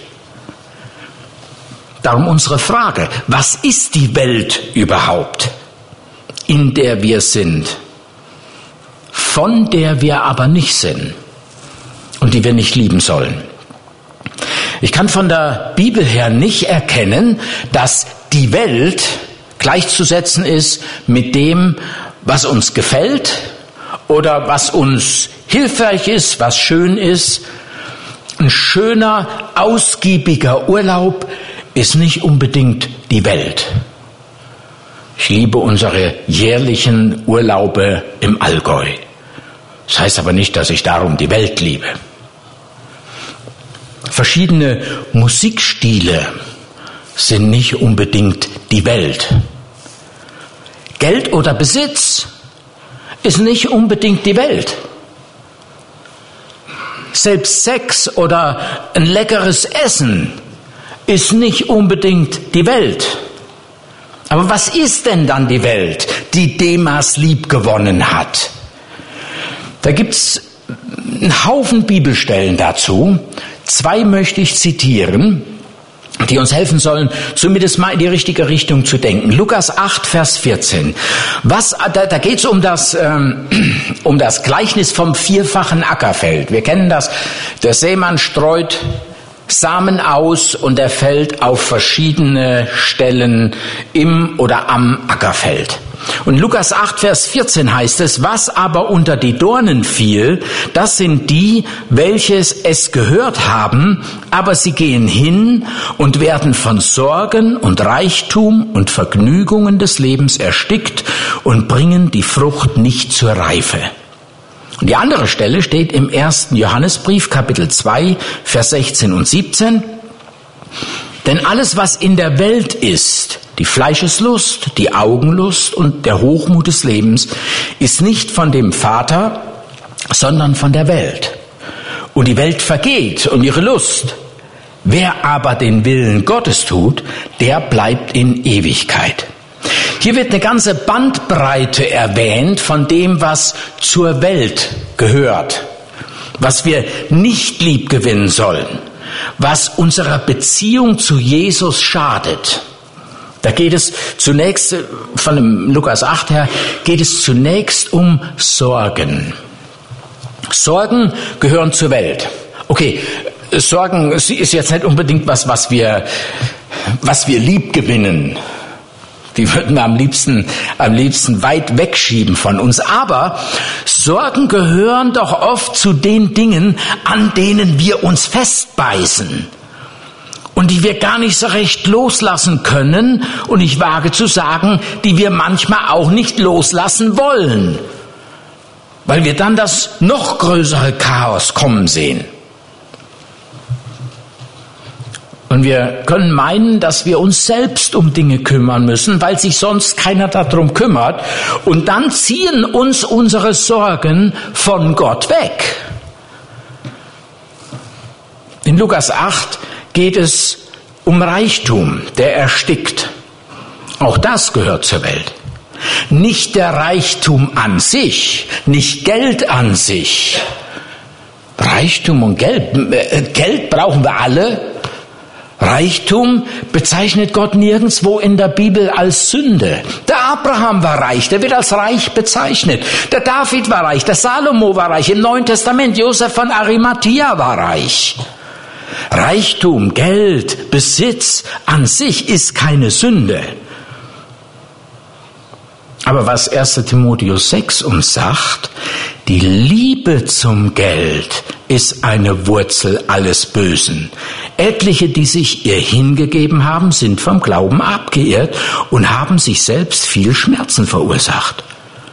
Darum unsere Frage, was ist die Welt überhaupt, in der wir sind, von der wir aber nicht sind und die wir nicht lieben sollen? Ich kann von der Bibel her nicht erkennen, dass die Welt gleichzusetzen ist mit dem, was uns gefällt oder was uns hilfreich ist, was schön ist. ein schöner, ausgiebiger Urlaub ist nicht unbedingt die Welt. Ich liebe unsere jährlichen Urlaube im Allgäu. Das heißt aber nicht, dass ich darum die Welt liebe. Verschiedene Musikstile sind nicht unbedingt die Welt. Geld oder Besitz ist nicht unbedingt die Welt. Selbst Sex oder ein leckeres Essen ist nicht unbedingt die Welt. Aber was ist denn dann die Welt, die Demas liebgewonnen hat? Da gibt's einen Haufen Bibelstellen dazu. Zwei möchte ich zitieren, die uns helfen sollen, zumindest mal in die richtige Richtung zu denken. Lukas acht, Vers vierzehn. Was, da, da geht es um das, ähm, um das Gleichnis vom vierfachen Ackerfeld. Wir kennen das. Der Sämann streut Samen aus und er fällt auf verschiedene Stellen im oder am Ackerfeld. Und Lukas acht, Vers vierzehn heißt es, was aber unter die Dornen fiel, das sind die, welches es gehört haben, aber sie gehen hin und werden von Sorgen und Reichtum und Vergnügungen des Lebens erstickt und bringen die Frucht nicht zur Reife. Und die andere Stelle steht im ersten Johannesbrief, Kapitel zwei, Vers sechzehn und siebzehn. Denn alles, was in der Welt ist, die Fleischeslust, die Augenlust und der Hochmut des Lebens, ist nicht von dem Vater, sondern von der Welt. Und die Welt vergeht und ihre Lust. Wer aber den Willen Gottes tut, der bleibt in Ewigkeit. Hier wird eine ganze Bandbreite erwähnt von dem, was zur Welt gehört, was wir nicht liebgewinnen sollen, was unserer Beziehung zu Jesus schadet. Da geht es zunächst, von dem Lukas acht her, geht es zunächst um Sorgen. Sorgen gehören zur Welt. Okay, Sorgen ist jetzt nicht unbedingt was, was wir, was wir liebgewinnen. Die würden wir am liebsten, am liebsten weit wegschieben von uns. Aber Sorgen gehören doch oft zu den Dingen, an denen wir uns festbeißen. Und die wir gar nicht so recht loslassen können. Und ich wage zu sagen, die wir manchmal auch nicht loslassen wollen. Weil wir dann das noch größere Chaos kommen sehen. Und wir können meinen, dass wir uns selbst um Dinge kümmern müssen, weil sich sonst keiner darum kümmert. Und dann ziehen uns unsere Sorgen von Gott weg. In Lukas acht geht es um Reichtum, der erstickt. Auch das gehört zur Welt. Nicht der Reichtum an sich, nicht Geld an sich. Reichtum und Geld, Geld brauchen wir alle. Reichtum bezeichnet Gott nirgendwo in der Bibel als Sünde. Der Abraham war reich, der wird als reich bezeichnet. Der David war reich, der Salomo war reich. Im Neuen Testament, Josef von Arimathea war reich. Reichtum, Geld, Besitz an sich ist keine Sünde. Aber was erster Timotheus sechs uns sagt, die Liebe zum Geld ist eine Wurzel alles Bösen. Etliche, die sich ihr hingegeben haben, sind vom Glauben abgeirrt und haben sich selbst viel Schmerzen verursacht.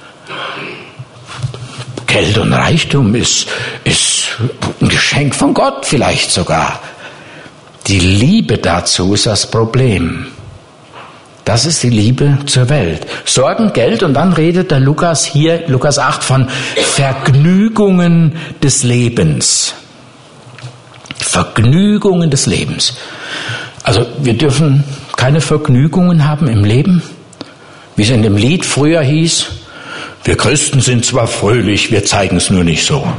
Geld und Reichtum ist, ist ein Geschenk von Gott vielleicht sogar. Die Liebe dazu ist das Problem. Das ist die Liebe zur Welt. Sorgen, Geld, und dann redet der Lukas hier, Lukas acht, von Vergnügungen des Lebens. Vergnügungen des Lebens. Also wir dürfen keine Vergnügungen haben im Leben, wie es in dem Lied früher hieß, wir Christen sind zwar fröhlich, wir zeigen es nur nicht so.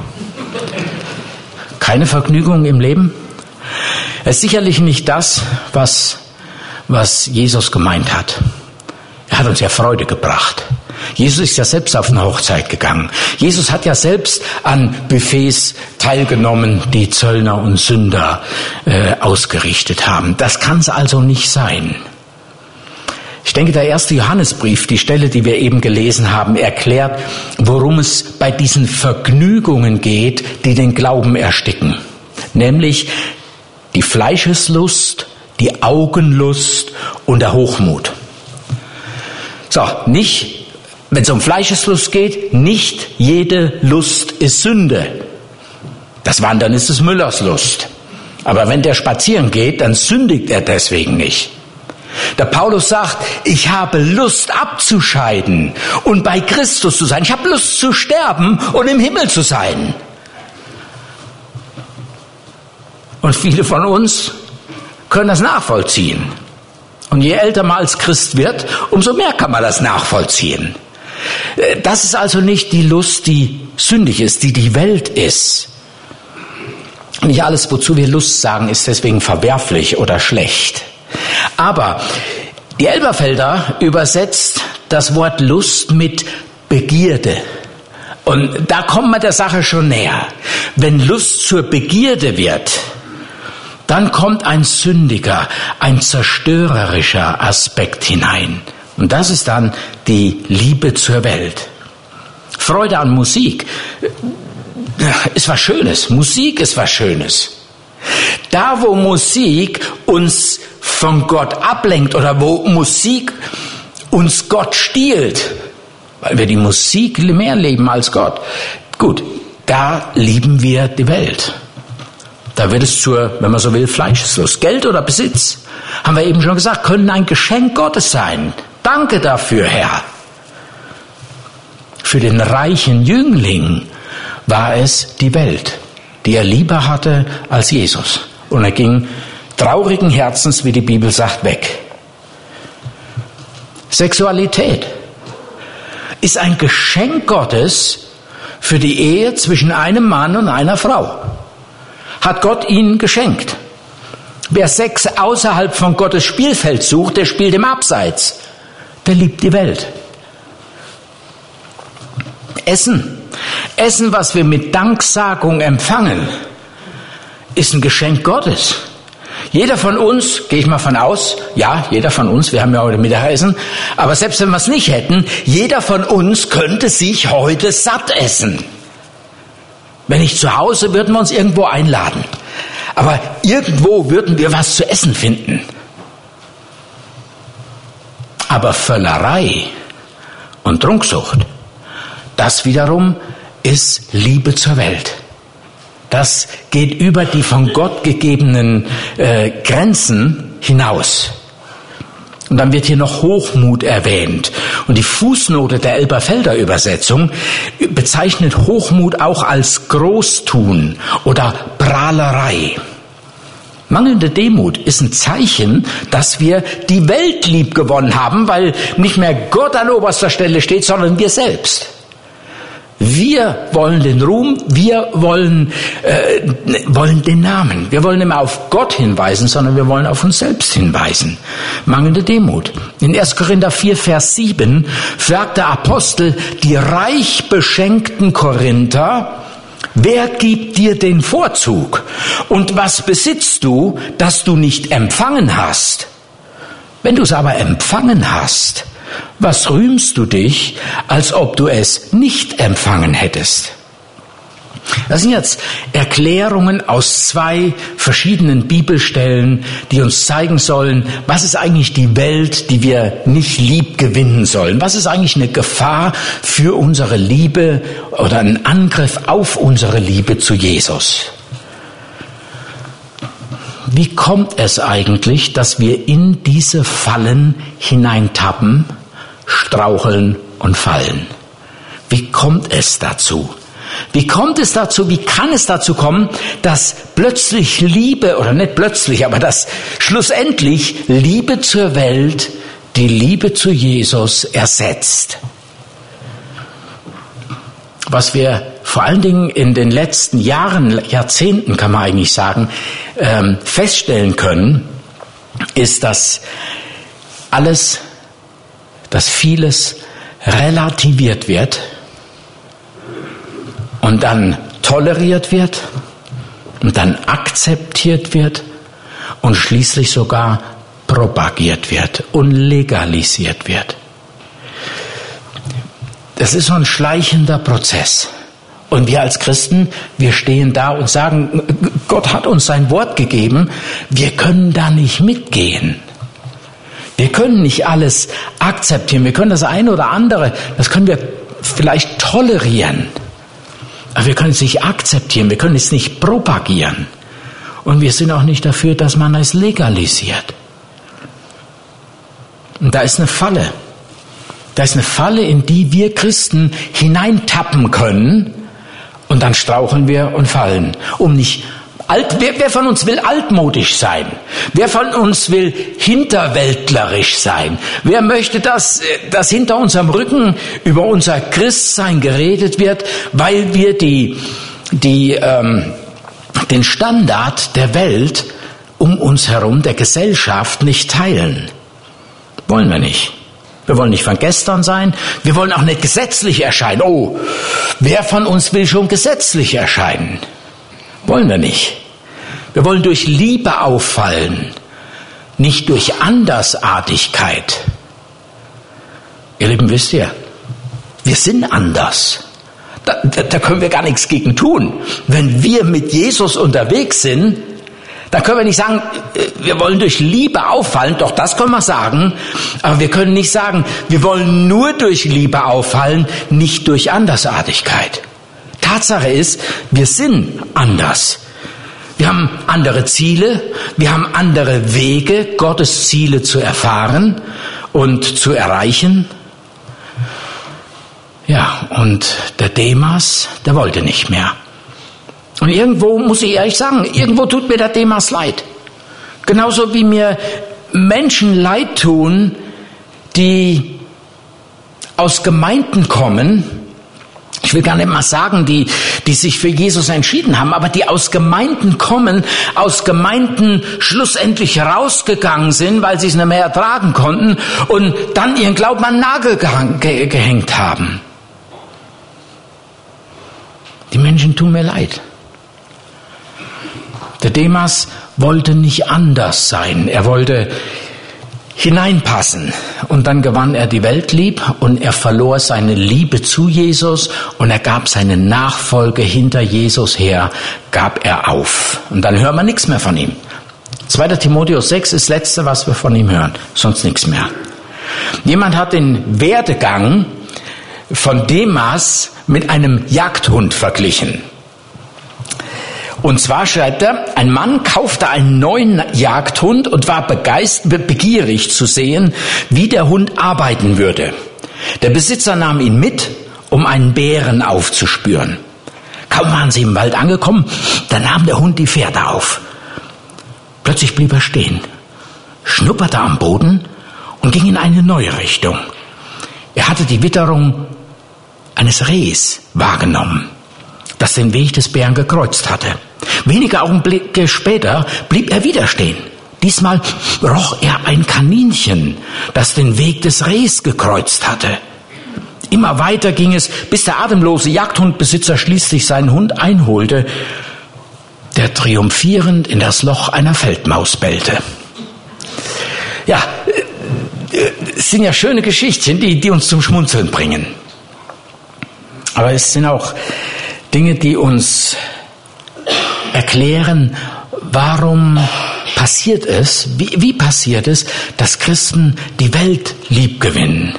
Keine Vergnügungen im Leben? Es ist sicherlich nicht das, was was Jesus gemeint hat. Er hat uns ja Freude gebracht. Jesus ist ja selbst auf eine Hochzeit gegangen. Jesus hat ja selbst an Buffets teilgenommen, die Zöllner und Sünder äh, ausgerichtet haben. Das kann es also nicht sein. Ich denke, der erste Johannesbrief, die Stelle, die wir eben gelesen haben, erklärt, worum es bei diesen Vergnügungen geht, die den Glauben ersticken. nämlich die Fleischeslust, die Augenlust und der Hochmut. So, nicht, wenn es um Fleischeslust geht, nicht jede Lust ist Sünde. Das Wandern ist des Müllers Lust. Aber wenn der spazieren geht, dann sündigt er deswegen nicht. Der Paulus sagt, ich habe Lust abzuscheiden und bei Christus zu sein. Ich habe Lust zu sterben und im Himmel zu sein. Und viele von uns können das nachvollziehen. Und je älter man als Christ wird, umso mehr kann man das nachvollziehen. Das ist also nicht die Lust, die sündig ist, die die Welt ist. Nicht alles, wozu wir Lust sagen, ist deswegen verwerflich oder schlecht. Aber die Elberfelder übersetzt das Wort Lust mit Begierde. Und da kommt man der Sache schon näher. Wenn Lust zur Begierde wird, dann kommt ein sündiger, ein zerstörerischer Aspekt hinein. Und das ist dann die Liebe zur Welt. Freude an Musik ist was Schönes. Musik ist was Schönes. Da, wo Musik uns von Gott ablenkt oder wo Musik uns Gott stiehlt, weil wir die Musik mehr lieben als Gott, gut, da lieben wir die Welt. Da wird es zur, wenn man so will, Fleischeslust. Geld oder Besitz, haben wir eben schon gesagt, können ein Geschenk Gottes sein. Danke dafür, Herr. Für den reichen Jüngling war es die Welt, die er lieber hatte als Jesus. Und er ging traurigen Herzens, wie die Bibel sagt, weg. Sexualität ist ein Geschenk Gottes für die Ehe zwischen einem Mann und einer Frau. Hat Gott ihnen geschenkt. Wer Sex außerhalb von Gottes Spielfeld sucht, der spielt im Abseits. Der liebt die Welt. Essen. Essen, was wir mit Danksagung empfangen, ist ein Geschenk Gottes. Jeder von uns, gehe ich mal von aus, ja, jeder von uns, wir haben ja heute Mittagessen, aber selbst wenn wir es nicht hätten, jeder von uns könnte sich heute satt essen. Wenn nicht zu Hause, würden wir uns irgendwo einladen. Aber irgendwo würden wir was zu essen finden. Aber Völlerei und Trunksucht, das wiederum ist Liebe zur Welt. Das geht über die von Gott gegebenen äh, Grenzen hinaus. Und dann wird hier noch Hochmut erwähnt. Und die Fußnote der Elberfelder Übersetzung bezeichnet Hochmut auch als Großtun oder Prahlerei. Mangelnde Demut ist ein Zeichen, dass wir die Welt lieb gewonnen haben, weil nicht mehr Gott an oberster Stelle steht, sondern wir selbst. Wir wollen den Ruhm, wir wollen, äh, wollen den Namen. Wir wollen nicht mehr auf Gott hinweisen, sondern wir wollen auf uns selbst hinweisen. Mangelnde Demut. In erster Korinther vier, Vers sieben fragt der Apostel die reich beschenkten Korinther, wer gibt dir den Vorzug? Und was besitzt du, das du nicht empfangen hast? Wenn du es aber empfangen hast, was rühmst du dich, als ob du es nicht empfangen hättest? Das sind jetzt Erklärungen aus zwei verschiedenen Bibelstellen, die uns zeigen sollen, was ist eigentlich die Welt, die wir nicht lieb gewinnen sollen? Was ist eigentlich eine Gefahr für unsere Liebe oder ein Angriff auf unsere Liebe zu Jesus? Wie kommt es eigentlich, dass wir in diese Fallen hineintappen, straucheln und fallen? Wie kommt es dazu? Wie kommt es dazu, wie kann es dazu kommen, dass plötzlich Liebe, oder nicht plötzlich, aber dass schlussendlich Liebe zur Welt die Liebe zu Jesus ersetzt? Was wir vor allen Dingen in den letzten Jahren, Jahrzehnten kann man eigentlich sagen, ähm, feststellen können, ist, dass alles, dass vieles relativiert wird und dann toleriert wird und dann akzeptiert wird und schließlich sogar propagiert wird und legalisiert wird. Das ist so ein schleichender Prozess. Und wir als Christen, wir stehen da und sagen, Gott hat uns sein Wort gegeben, wir können da nicht mitgehen. Wir können nicht alles akzeptieren, wir können das eine oder andere, das können wir vielleicht tolerieren, aber wir können es nicht akzeptieren, wir können es nicht propagieren. Und wir sind auch nicht dafür, dass man es legalisiert. Und da ist eine Falle. Da ist eine Falle, in die wir Christen hineintappen können, und dann straucheln wir und fallen. Um nicht alt, wer, wer von uns will altmodisch sein? Wer von uns will hinterwäldlerisch sein? Wer möchte, dass, dass hinter unserem Rücken über unser Christsein geredet wird, weil wir die, die, ähm, den Standard der Welt um uns herum, der Gesellschaft, nicht teilen? Wollen wir nicht. Wir wollen nicht von gestern sein. Wir wollen auch nicht gesetzlich erscheinen. Oh, wer von uns will schon gesetzlich erscheinen? Wollen wir nicht. Wir wollen durch Liebe auffallen, nicht durch Andersartigkeit. Ihr Lieben, wisst ihr, wir sind anders. Da, da, da können wir gar nichts gegen tun. Wenn wir mit Jesus unterwegs sind, dann können wir nicht sagen, wir wollen durch Liebe auffallen, doch das können wir sagen, aber wir können nicht sagen, wir wollen nur durch Liebe auffallen, nicht durch Andersartigkeit. Tatsache ist, wir sind anders. Wir haben andere Ziele, wir haben andere Wege, Gottes Ziele zu erfahren und zu erreichen. Ja, und der Demas, der wollte nicht mehr. Und irgendwo, muss ich ehrlich sagen, irgendwo tut mir der Demas leid. Genauso wie mir Menschen leid tun, die aus Gemeinden kommen, ich will gar nicht mal sagen, die, die sich für Jesus entschieden haben, aber die aus Gemeinden kommen, aus Gemeinden schlussendlich rausgegangen sind, weil sie es nicht mehr ertragen konnten und dann ihren Glauben an den Nagel gehang, gehängt haben. Die Menschen tun mir leid. Der Demas wollte nicht anders sein. Er wollte hineinpassen. Und dann gewann er die Welt lieb und er verlor seine Liebe zu Jesus und er gab seine Nachfolge hinter Jesus her, gab er auf. Und dann hören wir nichts mehr von ihm. zweiter Timotheus sechs ist das Letzte, was wir von ihm hören. Sonst nichts mehr. Jemand hat den Werdegang von Demas mit einem Jagdhund verglichen. Und zwar schreibt er, ein Mann kaufte einen neuen Jagdhund und war begeistert, begierig zu sehen, wie der Hund arbeiten würde. Der Besitzer nahm ihn mit, um einen Bären aufzuspüren. Kaum waren sie im Wald angekommen, da nahm der Hund die Fährte auf. Plötzlich blieb er stehen, schnupperte am Boden und ging in eine neue Richtung. Er hatte die Witterung eines Rehs wahrgenommen, das den Weg des Bären gekreuzt hatte. Wenige Augenblicke später blieb er wieder stehen. Diesmal roch er ein Kaninchen, das den Weg des Rehs gekreuzt hatte. Immer weiter ging es, bis der atemlose Jagdhundbesitzer schließlich seinen Hund einholte, der triumphierend in das Loch einer Feldmaus bellte. Ja, es sind ja schöne Geschichtchen, die, die uns zum Schmunzeln bringen. Aber es sind auch Dinge, die uns erklären, warum passiert es, wie, wie passiert es, dass Christen die Welt lieb gewinnen.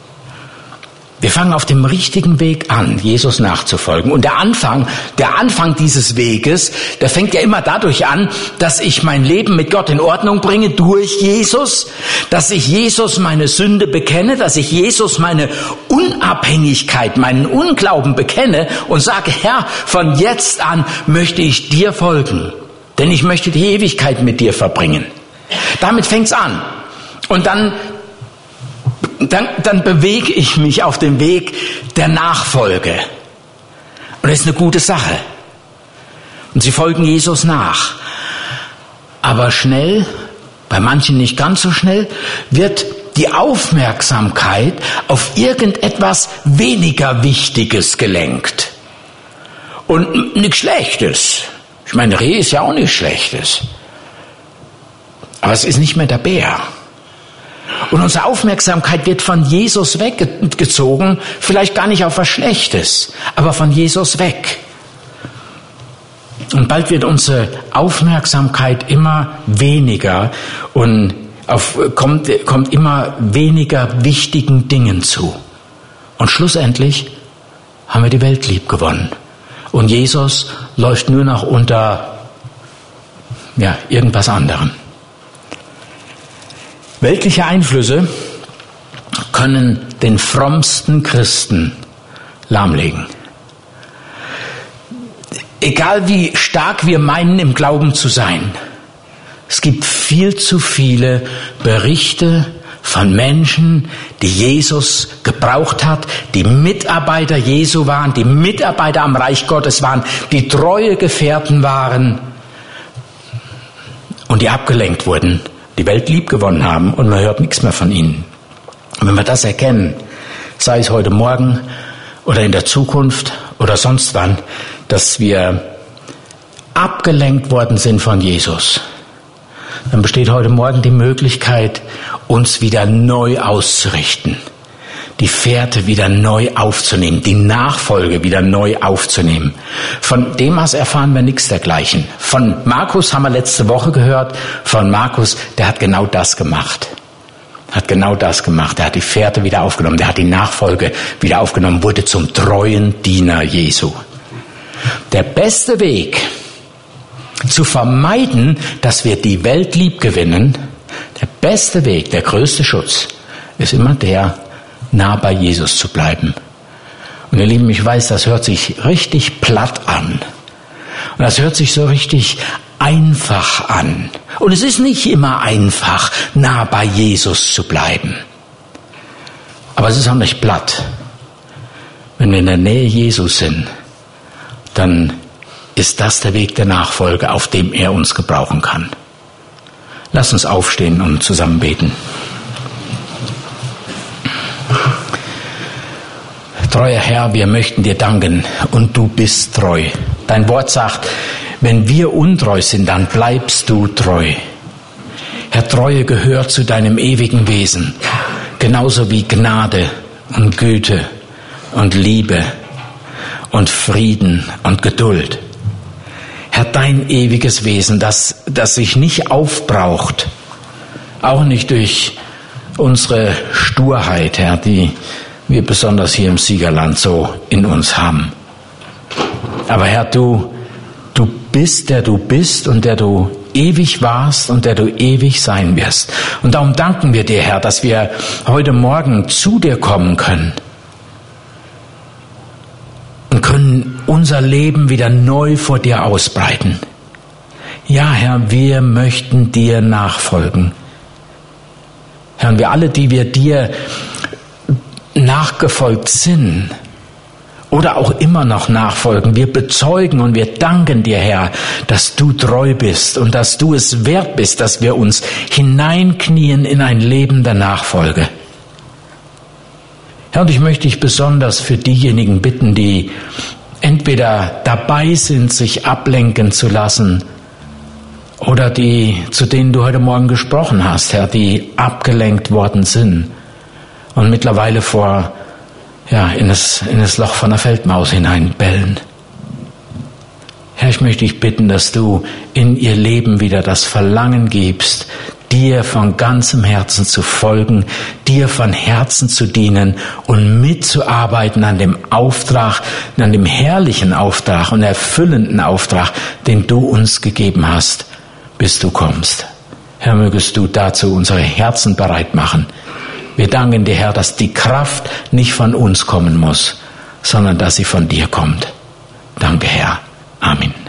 Wir fangen auf dem richtigen Weg an, Jesus nachzufolgen. Und der Anfang, der Anfang dieses Weges, der fängt ja immer dadurch an, dass ich mein Leben mit Gott in Ordnung bringe durch Jesus, dass ich Jesus meine Sünde bekenne, dass ich Jesus meine Unabhängigkeit, meinen Unglauben bekenne und sage, Herr, von jetzt an möchte ich dir folgen, denn ich möchte die Ewigkeit mit dir verbringen. Damit fängt's an. Und dann Dann, dann bewege ich mich auf dem Weg der Nachfolge. Und das ist eine gute Sache. Und sie folgen Jesus nach. Aber schnell, bei manchen nicht ganz so schnell, wird die Aufmerksamkeit auf irgendetwas weniger Wichtiges gelenkt. Und nichts Schlechtes. Ich meine, Reh ist ja auch nichts Schlechtes. Aber es ist nicht mehr der Bär. Und unsere Aufmerksamkeit wird von Jesus weggezogen, vielleicht gar nicht auf was Schlechtes, aber von Jesus weg. Und bald wird unsere Aufmerksamkeit immer weniger und auf, kommt, kommt immer weniger wichtigen Dingen zu. Und schlussendlich haben wir die Welt lieb gewonnen. Und Jesus läuft nur noch unter ja, irgendwas anderem. Weltliche Einflüsse können den frommsten Christen lahmlegen. Egal wie stark wir meinen, im Glauben zu sein, es gibt viel zu viele Berichte von Menschen, die Jesus gebraucht hat, die Mitarbeiter Jesu waren, die Mitarbeiter am Reich Gottes waren, die treue Gefährten waren und die abgelenkt wurden, die Welt lieb gewonnen haben und man hört nichts mehr von ihnen. Und wenn wir das erkennen, sei es heute Morgen oder in der Zukunft oder sonst wann, dass wir abgelenkt worden sind von Jesus, dann besteht heute Morgen die Möglichkeit, uns wieder neu auszurichten, die Fährte wieder neu aufzunehmen, die Nachfolge wieder neu aufzunehmen. Von Demas erfahren wir nichts dergleichen. Von Markus haben wir letzte Woche gehört, von Markus, der hat genau das gemacht. Hat genau das gemacht. Er hat die Fährte wieder aufgenommen, der hat die Nachfolge wieder aufgenommen, wurde zum treuen Diener Jesu. Der beste Weg, zu vermeiden, dass wir die Welt lieb gewinnen, der beste Weg, der größte Schutz, ist immer der, nah bei Jesus zu bleiben. Und ihr Lieben, ich weiß, das hört sich richtig platt an. Und das hört sich so richtig einfach an. Und es ist nicht immer einfach, nah bei Jesus zu bleiben. Aber es ist auch nicht platt. Wenn wir in der Nähe Jesus sind, dann ist das der Weg der Nachfolge, auf dem er uns gebrauchen kann. Lass uns aufstehen und zusammen beten. Treuer Herr, wir möchten dir danken und du bist treu. Dein Wort sagt, wenn wir untreu sind, dann bleibst du treu. Herr, Treue gehört zu deinem ewigen Wesen, genauso wie Gnade und Güte und Liebe und Frieden und Geduld. Herr, dein ewiges Wesen, das, das sich nicht aufbraucht, auch nicht durch unsere Sturheit, Herr, die wir besonders hier im Siegerland so in uns haben. Aber Herr, du, du bist, der du bist und der du ewig warst und der du ewig sein wirst. Und darum danken wir dir, Herr, dass wir heute Morgen zu dir kommen können und können unser Leben wieder neu vor dir ausbreiten. Ja, Herr, wir möchten dir nachfolgen. Herr, und wir alle, die wir dir nachgefolgt sind oder auch immer noch nachfolgen, wir bezeugen und wir danken dir, Herr, dass du treu bist und dass du es wert bist, dass wir uns hineinknien in ein Leben der Nachfolge. Herr, und ich möchte dich besonders für diejenigen bitten, die entweder dabei sind, sich ablenken zu lassen, oder die, zu denen du heute Morgen gesprochen hast, Herr, die abgelenkt worden sind und mittlerweile vor, ja, in das, in das Loch von der Feldmaus hineinbellen. Herr, ich möchte dich bitten, dass du in ihr Leben wieder das Verlangen gibst, dir von ganzem Herzen zu folgen, dir von Herzen zu dienen und mitzuarbeiten an dem Auftrag, an dem herrlichen Auftrag und erfüllenden Auftrag, den du uns gegeben hast, bis du kommst. Herr, mögest du dazu unsere Herzen bereit machen. Wir danken dir, Herr, dass die Kraft nicht von uns kommen muss, sondern dass sie von dir kommt. Danke, Herr. Amen.